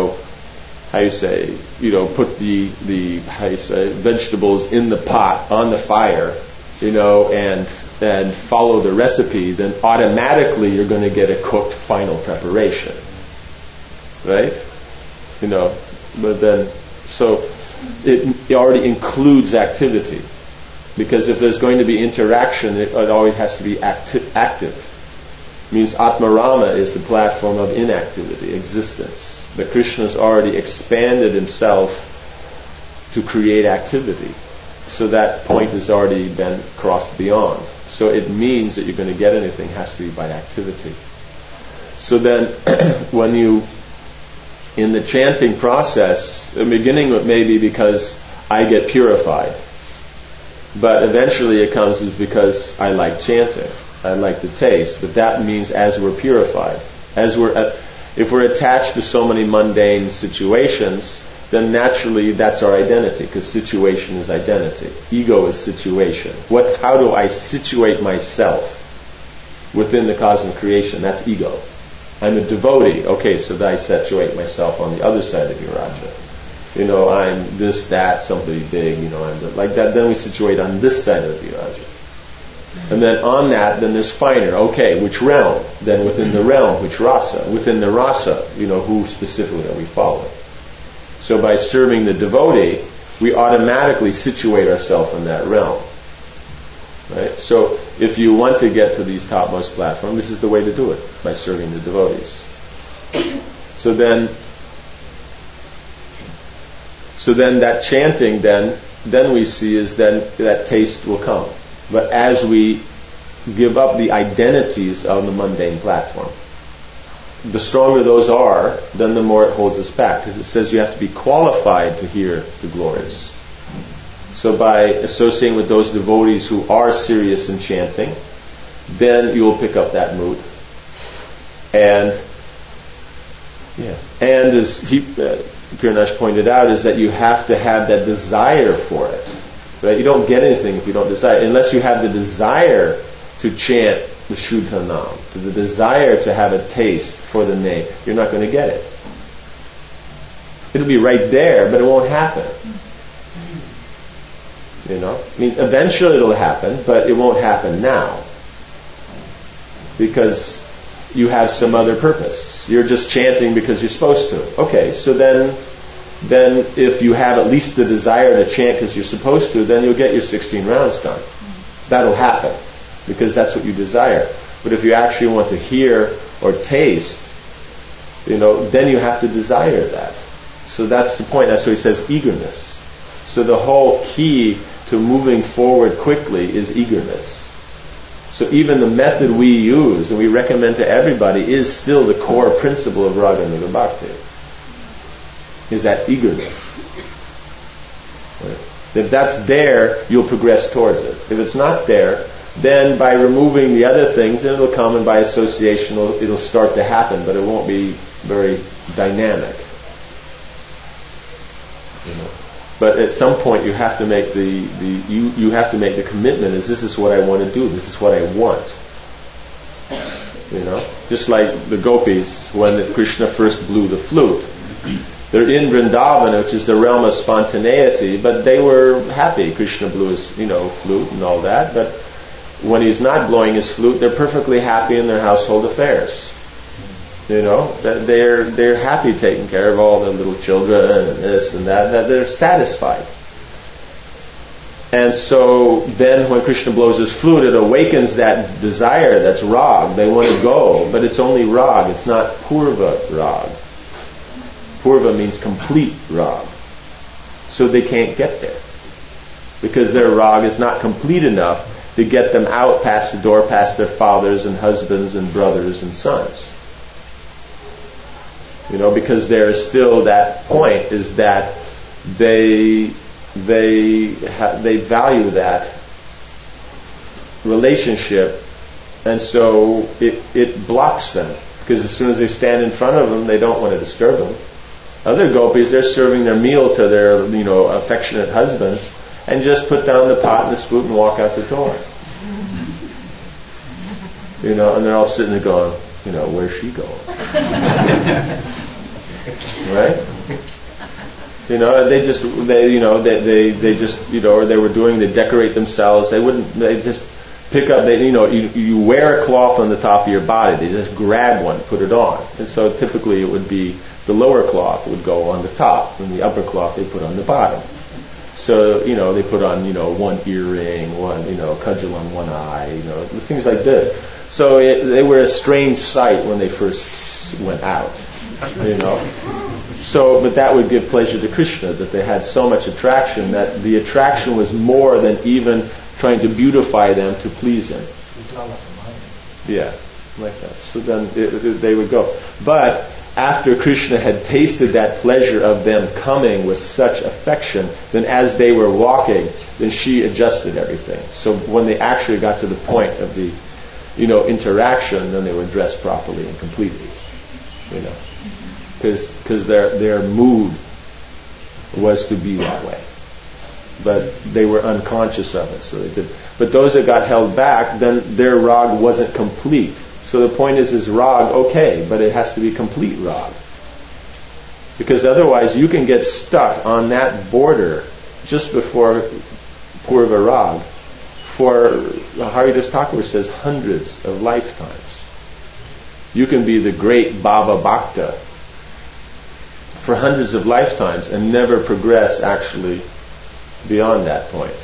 put the vegetables in the pot on the fire, and follow the recipe, then automatically you're going to get a cooked final preparation. Right? But then, so it already includes activity. Because if there's going to be interaction, it always has to be active. It means Atmarama is the platform of inactivity, existence. But Krishna's already expanded himself to create activity. So that point has already been crossed beyond. So it means that you're going to get anything has to be by activity. So then, when you, in the chanting process, the beginning it may be because I get purified. But eventually it comes because I like chanting. I like the taste. But that means as we're purified. If we're attached to so many mundane situations, then naturally that's our identity, because situation is identity. Ego is situation. How do I situate myself within the cosmic creation? That's ego. I'm a devotee. Okay, so then I situate myself on the other side of Viraja. I'm this, that, somebody big, I'm like that. Then we situate on this side of Viraja. And then on that, then there's finer. Okay, which realm? Then within the realm, which rasa? Within the rasa, who specifically are we following? So by serving the devotee, we automatically situate ourselves in that realm. Right? So if you want to get to these topmost platforms, this is the way to do it, by serving the devotees. So then that chanting, then we see is then that taste will come. But as we give up the identities on the mundane platform, the stronger those are, then the more it holds us back. Because it says you have to be qualified to hear the glories. So by associating with those devotees who are serious in chanting, then you will pick up that mood. And as Pirnash pointed out, is that you have to have that desire for it. Right? You don't get anything if you don't desire. Unless you have the desire to chant the Shuddha Nam, the desire to have a taste for the name, you're not going to get it. It'll be right there, but it won't happen. It means eventually it'll happen, but it won't happen now. Because you have some other purpose. You're just chanting because you're supposed to. Okay, so then if you have at least the desire to chant because you're supposed to, then you'll get your 16 rounds done. That'll happen, because that's what you desire. But if you actually want to hear or taste, then you have to desire that. So that's the point. That's why he says eagerness. So the whole key to moving forward quickly is eagerness. So even the method we use and we recommend to everybody is still the core principle of Raga Nuga Bhakti. Is that eagerness. Right? If that's there, you'll progress towards it. If it's not there, then by removing the other things, then it'll come, and by association it'll start to happen, but it won't be very dynamic. But at some point you have to make you have to make the commitment. This is what I want to do. This is what I want. Just like the gopis when Krishna first blew the flute. They're in Vrindavan, which is the realm of spontaneity, but they were happy. Krishna blew his flute and all that. But when he's not blowing his flute, they're perfectly happy in their household affairs. That they're happy taking care of all the little children and this and that they're satisfied. And so then when Krishna blows his flute, it awakens that desire that's rag. They want to go, but it's only rag. It's not purva rag. Purva means complete rag. So they can't get there, because their rag is not complete enough to get them out past the door, past their fathers and husbands and brothers and sons. Because there is still that point, is that they value that relationship, and so it blocks them, because as soon as they stand in front of them, they don't want to disturb them. Other gopis, they're serving their meal to their affectionate husbands, and just put down the pot and the spoon and walk out the door. And they're all sitting there going, where's she going? Right? They decorate themselves. They just pick up, you wear a cloth on the top of your body. They just grab one, put it on. And so typically it would be the lower cloth would go on the top, and the upper cloth they put on the bottom. So, they put on, one earring, one, cudgel on one eye, things like this. So they were a strange sight when they first went out, So, but that would give pleasure to Krishna, that they had so much attraction, that the attraction was more than even trying to beautify them to please him. Yeah, like that. So then they would go. But after Krishna had tasted that pleasure of them coming with such affection, then as they were walking, then she adjusted everything. So when they actually got to the point of the, interaction, then they were dressed properly and completely, because their mood was to be that way. But they were unconscious of it, so they did. But those that got held back, then their rag wasn't complete. So the point is rag okay, but it has to be complete rag. Because otherwise you can get stuck on that border just before purva rag for, Haridas Thakur says, hundreds of lifetimes. You can be the great Baba Bhakta for hundreds of lifetimes and never progress actually beyond that point.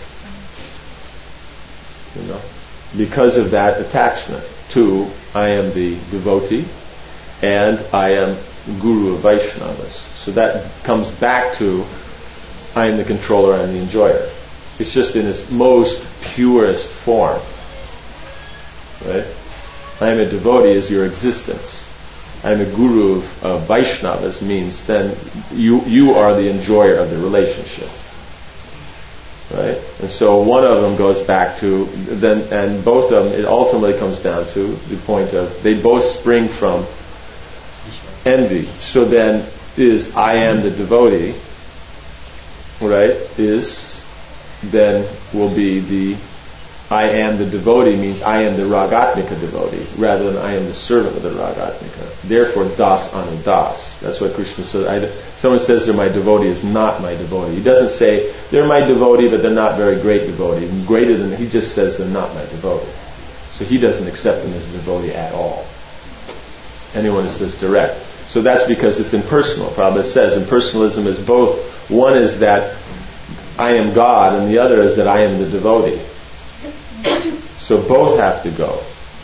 Because of that attachment to I am the devotee and I am Guru of Vaishnavas. So that comes back to I am the controller, I am the enjoyer. It's just in its most purest form. Right? I am a devotee is your existence. I am a Guru of Vaishnavas means then you are the enjoyer of the relationship. Right? And so one of them goes back to then, and both of them, it ultimately comes down to the point of they both spring from envy. So then is I am the devotee, right? Then will be the I am the devotee means I am the Ragatmika devotee rather than I am the servant of the Ragatmika. Therefore, das anudas. That's what Krishna says. Someone says they're my devotee is not my devotee. He doesn't say they're my devotee, but they're not very great devotee. Greater than he just says they're not my devotee. So he doesn't accept them as a devotee at all. Anyone who says direct. So that's because it's impersonal. Prabhupada says impersonalism is both. One is that I am God, and the other is that I am the devotee. So both have to go.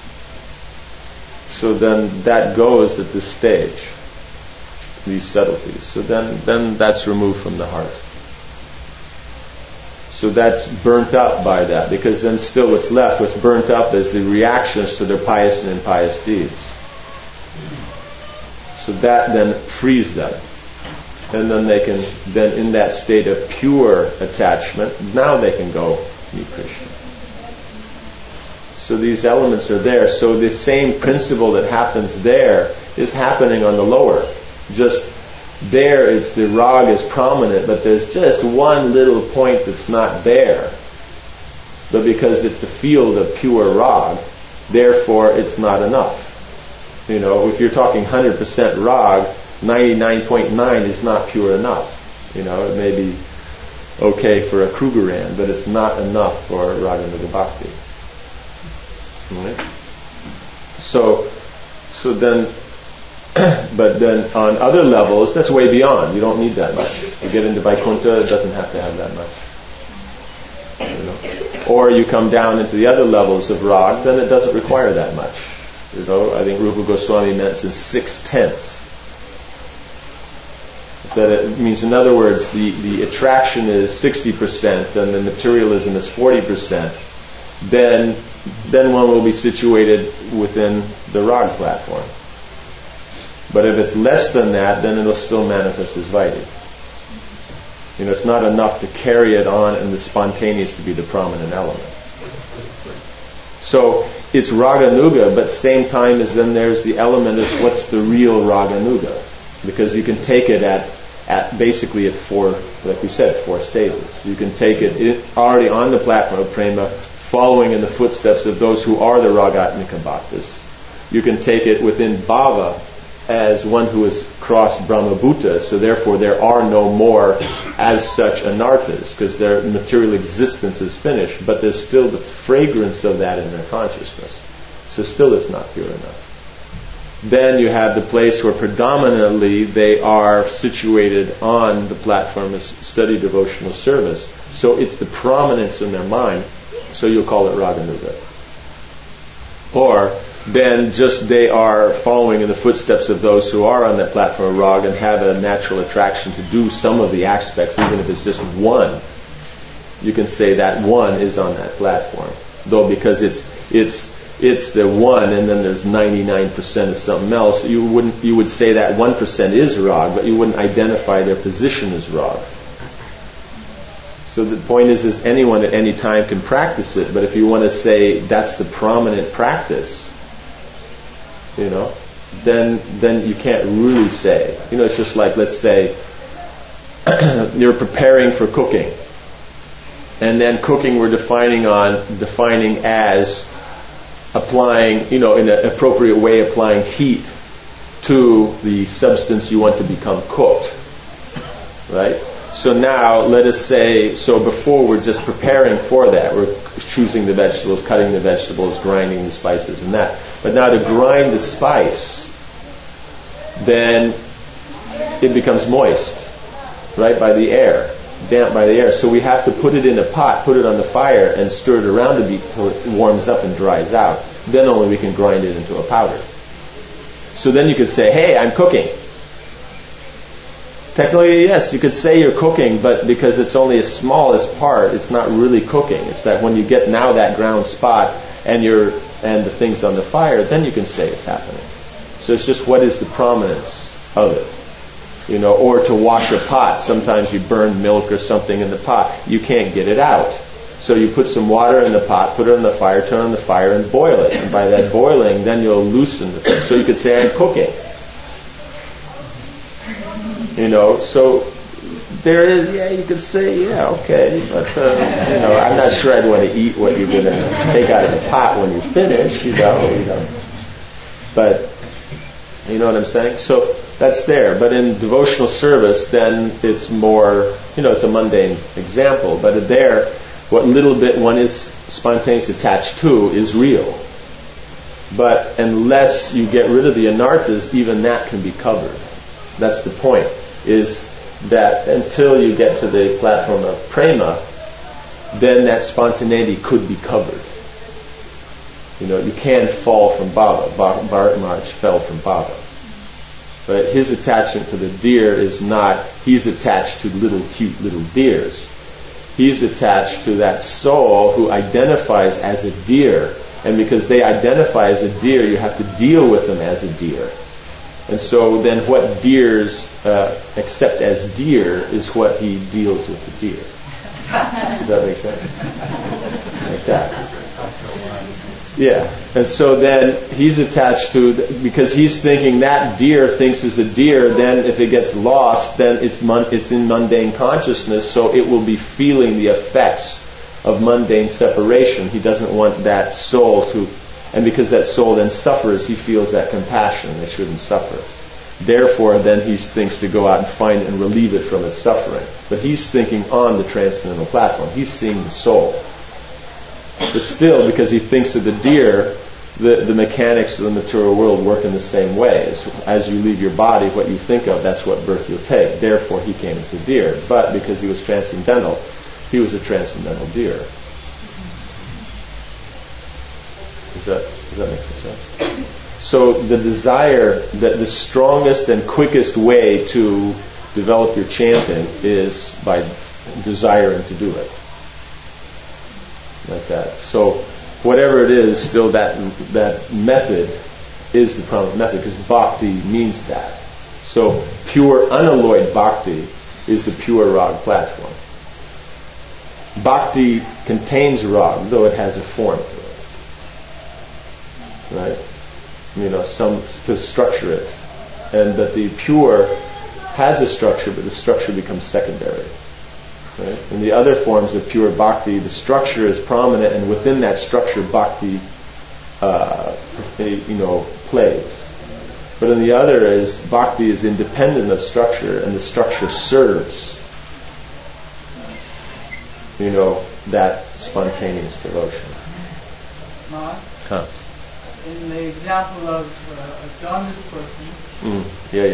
So then that goes at this stage, these subtleties. So then that's removed from the heart. So that's burnt up by that, because then still what's left, what's burnt up is the reactions to their pious and impious deeds. So that then frees them. And then they can, then in that state of pure attachment, now they can go meet Krishna. So these elements are there. So the same principle that happens there is happening on the lower. Just there, it's the rag is prominent, but there's just one little point that's not there. But because it's the field of pure rag, therefore it's not enough. If you're talking 100% rag, 99.9 is not pure enough. It may be okay for a Krugeran, but it's not enough for Raganuga Bhakti. Right? So then But then on other levels, that's way beyond. You don't need that much. You get into Vaikuntha, it doesn't have to have that much. You know? Or you come down into the other levels of rag, then it doesn't require that much. You know, I think Rupa Goswami meant in 6/10. That it means, in other words, the attraction is 60% and the materialism is 40%. Then one will be situated within the rag platform. But if it's less than that, then it'll still manifest as Vaidhi. You know, it's not enough to carry it on and the spontaneous to be the prominent element. So it's Raganuga, but same time as then there's the element of what's the real Raganuga. Because you can take it at basically at four, like we said, 4 stages. You can take it already on the platform of prema, following in the footsteps of those who are the Ragatmika Bhaktas. You can take it within bhava as one who has crossed Brahma Bhuta, so therefore there are no more as such anarthas, because their material existence is finished, but there's still the fragrance of that in their consciousness. So still it's not pure enough. Then you have the place where predominantly they are situated on the platform of steady devotional service. So it's the prominence in their mind, so you'll call it Raganuga. Or then just they are following in the footsteps of those who are on that platform of rag and have a natural attraction to do some of the aspects, even if it's just one. You can say that one is on that platform. Though because it's the one and then there's 99% of something else, you would say that 1% is rag, but you wouldn't identify their position as rag. So the point is anyone at any time can practice it, but if you want to say that's the prominent practice, you know, then you can't really say. You know, it's just like, let's say you're preparing for cooking, and then cooking we're defining as applying, you know, in an appropriate way, applying heat to the substance you want to become cooked, right? So now, let us say, so before we're just preparing for that, we're choosing the vegetables, cutting the vegetables, grinding the spices and that. But now to grind the spice, then it becomes moist, right, by the air, damp by the air. So we have to put it in a pot, put it on the fire, and stir it around a bit until it warms up and dries out. Then only we can grind it into a powder. So then you could say, hey, I'm cooking. Technically, yes, you could say you're cooking, but because it's only as smallest part, it's not really cooking. It's that when you get now that ground spot and the things on the fire, then you can say it's happening. So it's just what is the prominence of it. You know, or to wash a pot, sometimes you burn milk or something in the pot. You can't get it out. So you put some water in the pot, put it on the fire, turn on the fire and boil it. And by that boiling, then you'll loosen the thing. So you could say, I'm cooking. You know, so there is, yeah, you could say, yeah, okay, but, you know, I'm not sure I'd want to eat what you're going to take out of the pot when you finish, you know. But, you know what I'm saying? So that's there. But in devotional service, then it's more, you know, it's a mundane example. But there, what little bit one is spontaneously attached to is real. But unless you get rid of the anarthas, even that can be covered. That's the point, is that until you get to the platform of prema, then that spontaneity could be covered. You know, you can fall from bhava. Bharat Maharaj fell from bhava. But his attachment to the deer is not, he's attached to cute little deers. He's attached to that soul who identifies as a deer. And because they identify as a deer, you have to deal with them as a deer. And so then what deers accept as deer is what he deals with the deer. Does that make sense? Like that. Yeah. And so then he's attached to, because he's thinking that deer thinks is a deer, then if it gets lost, then it's in mundane consciousness, so it will be feeling the effects of mundane separation. He doesn't want that soul to, and because that soul then suffers, he feels that compassion. They shouldn't suffer. Therefore, then he thinks to go out and find and relieve it from its suffering. But he's thinking on the transcendental platform. He's seeing the soul. But still, because he thinks of the deer, the mechanics of the material world work in the same way. As you leave your body, what you think of, that's what birth you'll take. Therefore, he came as a deer. But because he was transcendental, he was a transcendental deer. Does that make some sense? So the desire, that the strongest and quickest way to develop your chanting is by desiring to do it. Like that. So whatever it is, still that method is the prominent method, because bhakti means that. So pure unalloyed bhakti is the pure rag platform. Bhakti contains rag, though it has a form to it. Right? Some to structure it. And that the pure has a structure, but the structure becomes secondary. Right? In the other forms of pure bhakti, the structure is prominent, and within that structure, bhakti, plays. But in the other is bhakti is independent of structure, and the structure serves, that spontaneous devotion. Mark? Huh? In the example of a jaundiced person who's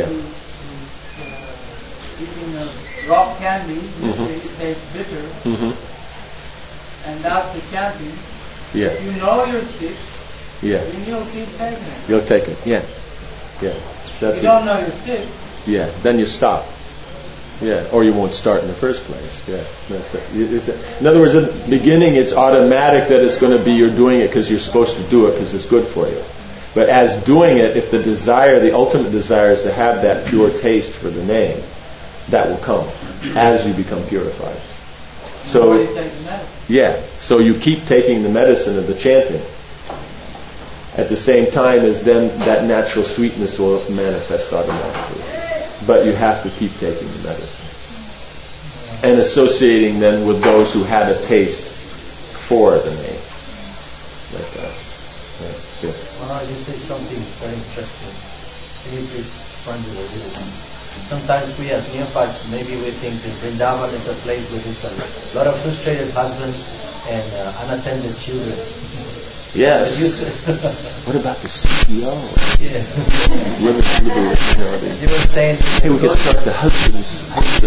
eating a rock candy, which tastes bitter, and that's the chanting. Yeah. If you know you're sick, then you'll keep taking it. You'll take it. Yeah. If you don't know you're sick, then you stop. Yeah, or you won't start in the first place. Yeah, that's it. In other words, at the beginning, it's automatic that it's going to be you're doing it because you're supposed to do it because it's good for you. But as doing it, if the ultimate desire is to have that pure taste for the name, that will come as you become purified. So, so you keep taking the medicine of the chanting. At the same time as then that natural sweetness will manifest automatically. But you have to keep taking the medicine. And associating then with those who had a taste for the name. Like that. Yeah. You say something very interesting. Can you please expand it a little? Sometimes we as neophytes, maybe we think that Vrindavan is a place where there's a lot of frustrated husbands and unattended children. Yes. What about the CEO? Yeah. You were saying, hey, we can start the husbands,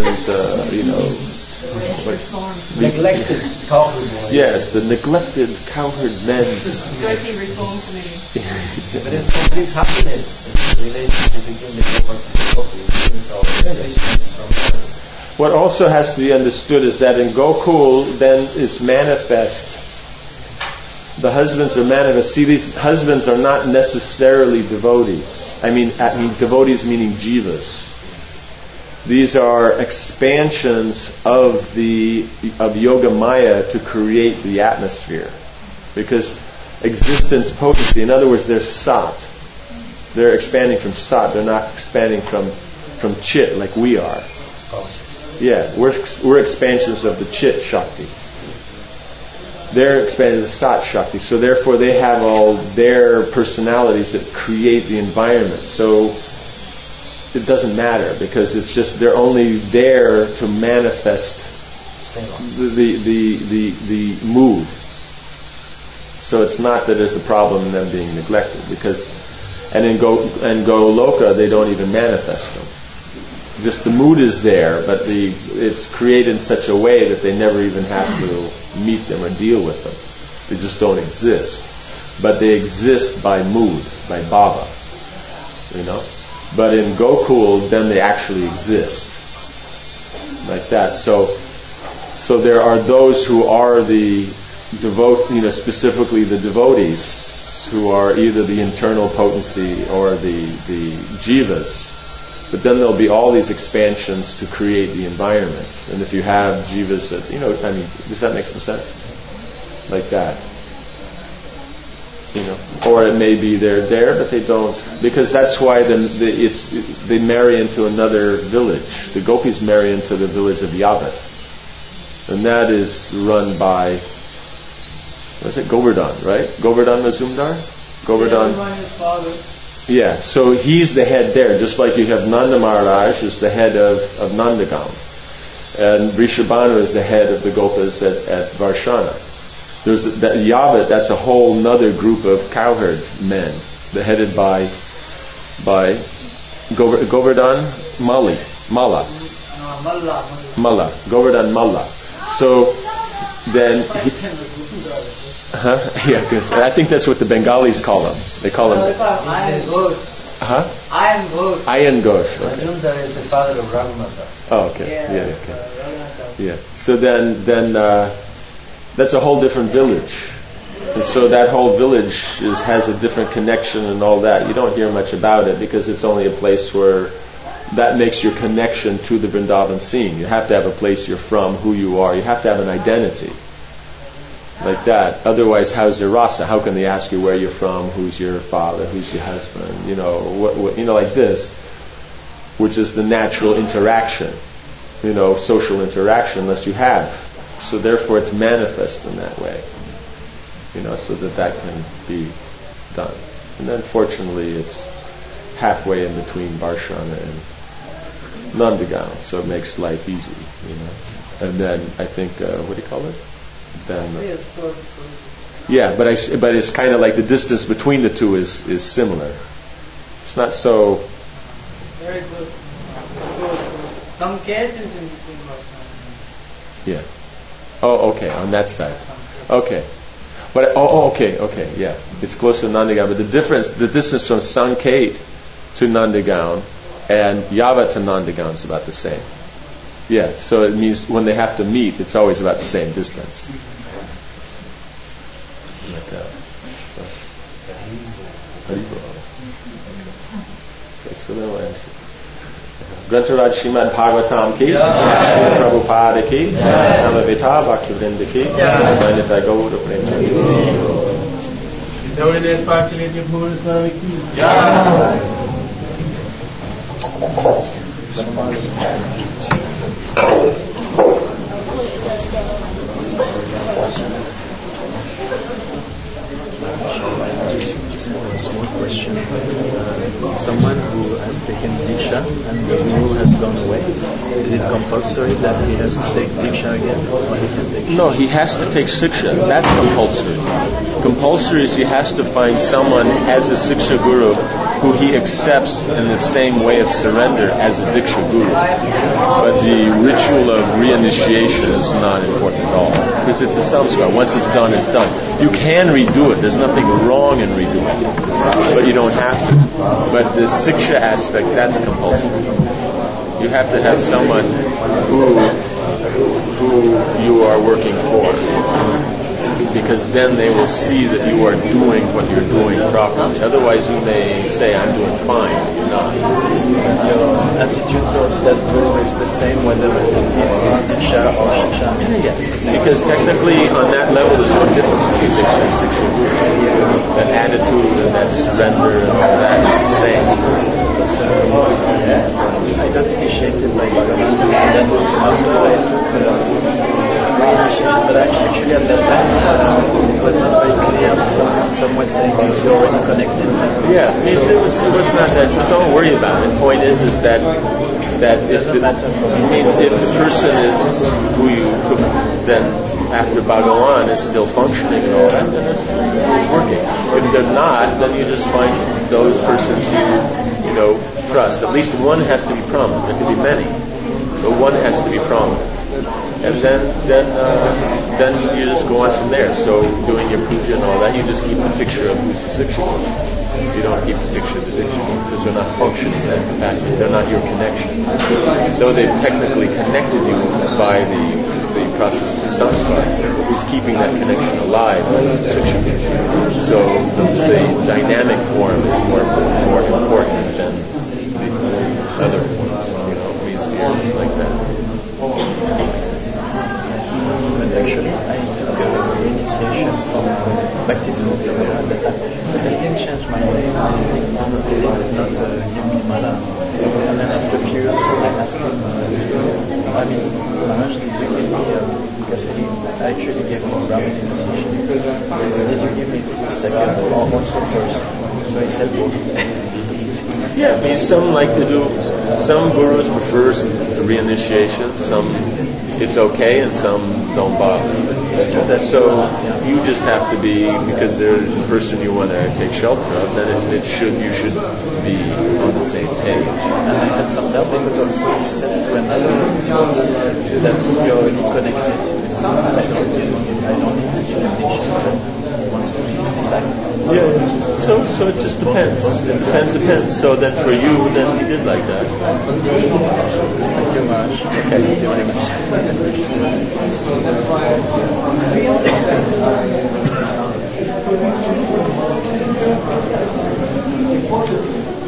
neglected cowherd boys. Yes, the neglected cowherd men's. Dirty Reform Committee. But it's complete happiness, the relationship between the Gopal. What also has to be understood is that in Gokul then is manifest. The husbands are manifest. See, these husbands are not necessarily devotees. I mean devotees meaning jivas. These are expansions of Yoga Maya to create the atmosphere. Because existence potency, in other words, they're sat. They're expanding from sat. They're not expanding from chit like we are. Yeah, we're expansions of the chit shakti. They're expanding the sat shakti. So therefore they have all their personalities that create the environment. So it doesn't matter because it's just they're only there to manifest the mood. So it's not that there's a problem in them being neglected and in Goloka they don't even manifest them. Just the mood is there, but it's created in such a way that they never even have to meet them or deal with them. They just don't exist. But they exist by mood, by bhava. But in Gokul, then they actually exist. Like that. So there are those who are the specifically the devotees, who are either the internal potency or the jivas. But then there'll be all these expansions to create the environment. And if you have jivas that, does that make some sense? Like that. Or it may be they're there, but they don't, because that's why they marry into another village. The gopis marry into the village of Yavat. And that is run by, Govardhan, right? Govardhan Mazumdar? Govardhan. Yeah, so he's the head there, just like you have Nanda Maharaj is the head of Nandagam. And Vrishabhanu is the head of the Gopas at Varshana. There's that Yavat. That's a whole nother group of cowherd men, headed by Govardhan Malla, Govardhan Malla. So then, yeah, 'cause I think that's what the Bengalis call them. They call them Iron Ghosh. Iron Ghosh. Iron Ghosh. Okay. Arjuna is the father of Raghunatha. Oh, okay. Yeah. Okay. Yeah. So then that's a whole different village. And so that whole village has a different connection and all that. You don't hear much about it because it's only a place where that makes your connection to the Vrindavan scene. You have to have a place you're from, who you are. You have to have an identity like that. Otherwise, how's your rasa? How can they ask you where you're from, who's your father, who's your husband? What like this, which is the natural interaction, social interaction, unless you have. So therefore, it's manifest in that way, so that can be done. And then, fortunately, it's halfway in between Barshana and Nandagaon, so it makes life easy, And then I think, what do you call it? Then, yeah, but it's kind of like the distance between the two is similar. It's not so. Very good. Some cases in Barshana. Yeah. Oh, okay, on that side. Okay. But okay, yeah. It's close to Nandagaon, but the distance from Sanket to Nandagaon and Yavat to Nandagaon is about the same. Yeah, so it means when they have to meet, it's always about the same distance. Okay, so then we'll answer. Grantaraj Srimad Bhagavatam ki, Srila Prabhupada ki, Samavita Bhaktivinoda ki, Manita Gaura Premchandi. His Holiness Bhaktivinoda Puri Swami ki. Just a small question. Someone who has taken Diksha and the guru has gone away, is it compulsory that he has to take Diksha again? Or he can take No, he has to take Siksha. That's compulsory. Compulsory is he has to find someone as a Siksha Guru who he accepts in the same way of surrender as a Diksha Guru. But the ritual of reinitiation is not important at all. Because it's a samskar. Once it's done, it's done. You can redo it. There's nothing wrong in redoing it. But you don't have to. But the Siksha aspect, that's compulsory. You have to have someone who you are working for. Because then they will see that you are doing what you're doing properly. Otherwise you may say, I'm doing fine, you're not. Your attitude towards that guru is the same whether it is Diksha or Shiksha? Yes, because technically on that level there's no difference between Diksha and Siksha Guru. That attitude and that surrender and all that is the same. So, I got initiated by Bhagavan and then after I took reinitiation, but actually at that time it was not very clear. Some were saying you're already connected. Yeah, it was not that. Don't worry about it. The point is that if the person is who you took then after Bhagavan is still functioning and all that, then it's working. If they're not, then you just find those persons you trust. At least one has to be prominent. There could be many, but one has to be prominent. And then you just go on from there. So doing your puja and all that, you just keep the picture of who's the Siksha Guru. You don't keep the picture of the Diksha Guru because they're not functioning in that capacity. They're not your connection. Though they've technically connected you by the process of the samskar, who's keeping that connection alive is the Siksha Guru. So the dynamic form is more important than the other forms. Means like that. Actually, I took a initiation from baptism of Yoga, but I didn't change my name. My name is not Yamimala. And then after a few years, I asked him, Maharaj, did you give me, because he actually gave me a Brahmin initiation, did you give me second or also first? So he said both. Yeah, some like to do, some gurus prefer reinitiation, some it's okay, and some don't bother. So you just have to be, because they're the person you want to take shelter of, that you should be on the same page. And I had some doubt because also he said to another that we are already connected. I don't need to give a teaching. He wants to be his disciple. Yeah. So it just depends. It depends. So then for you, then he did like that. Thank you much. Okay, thank you very much. So that's why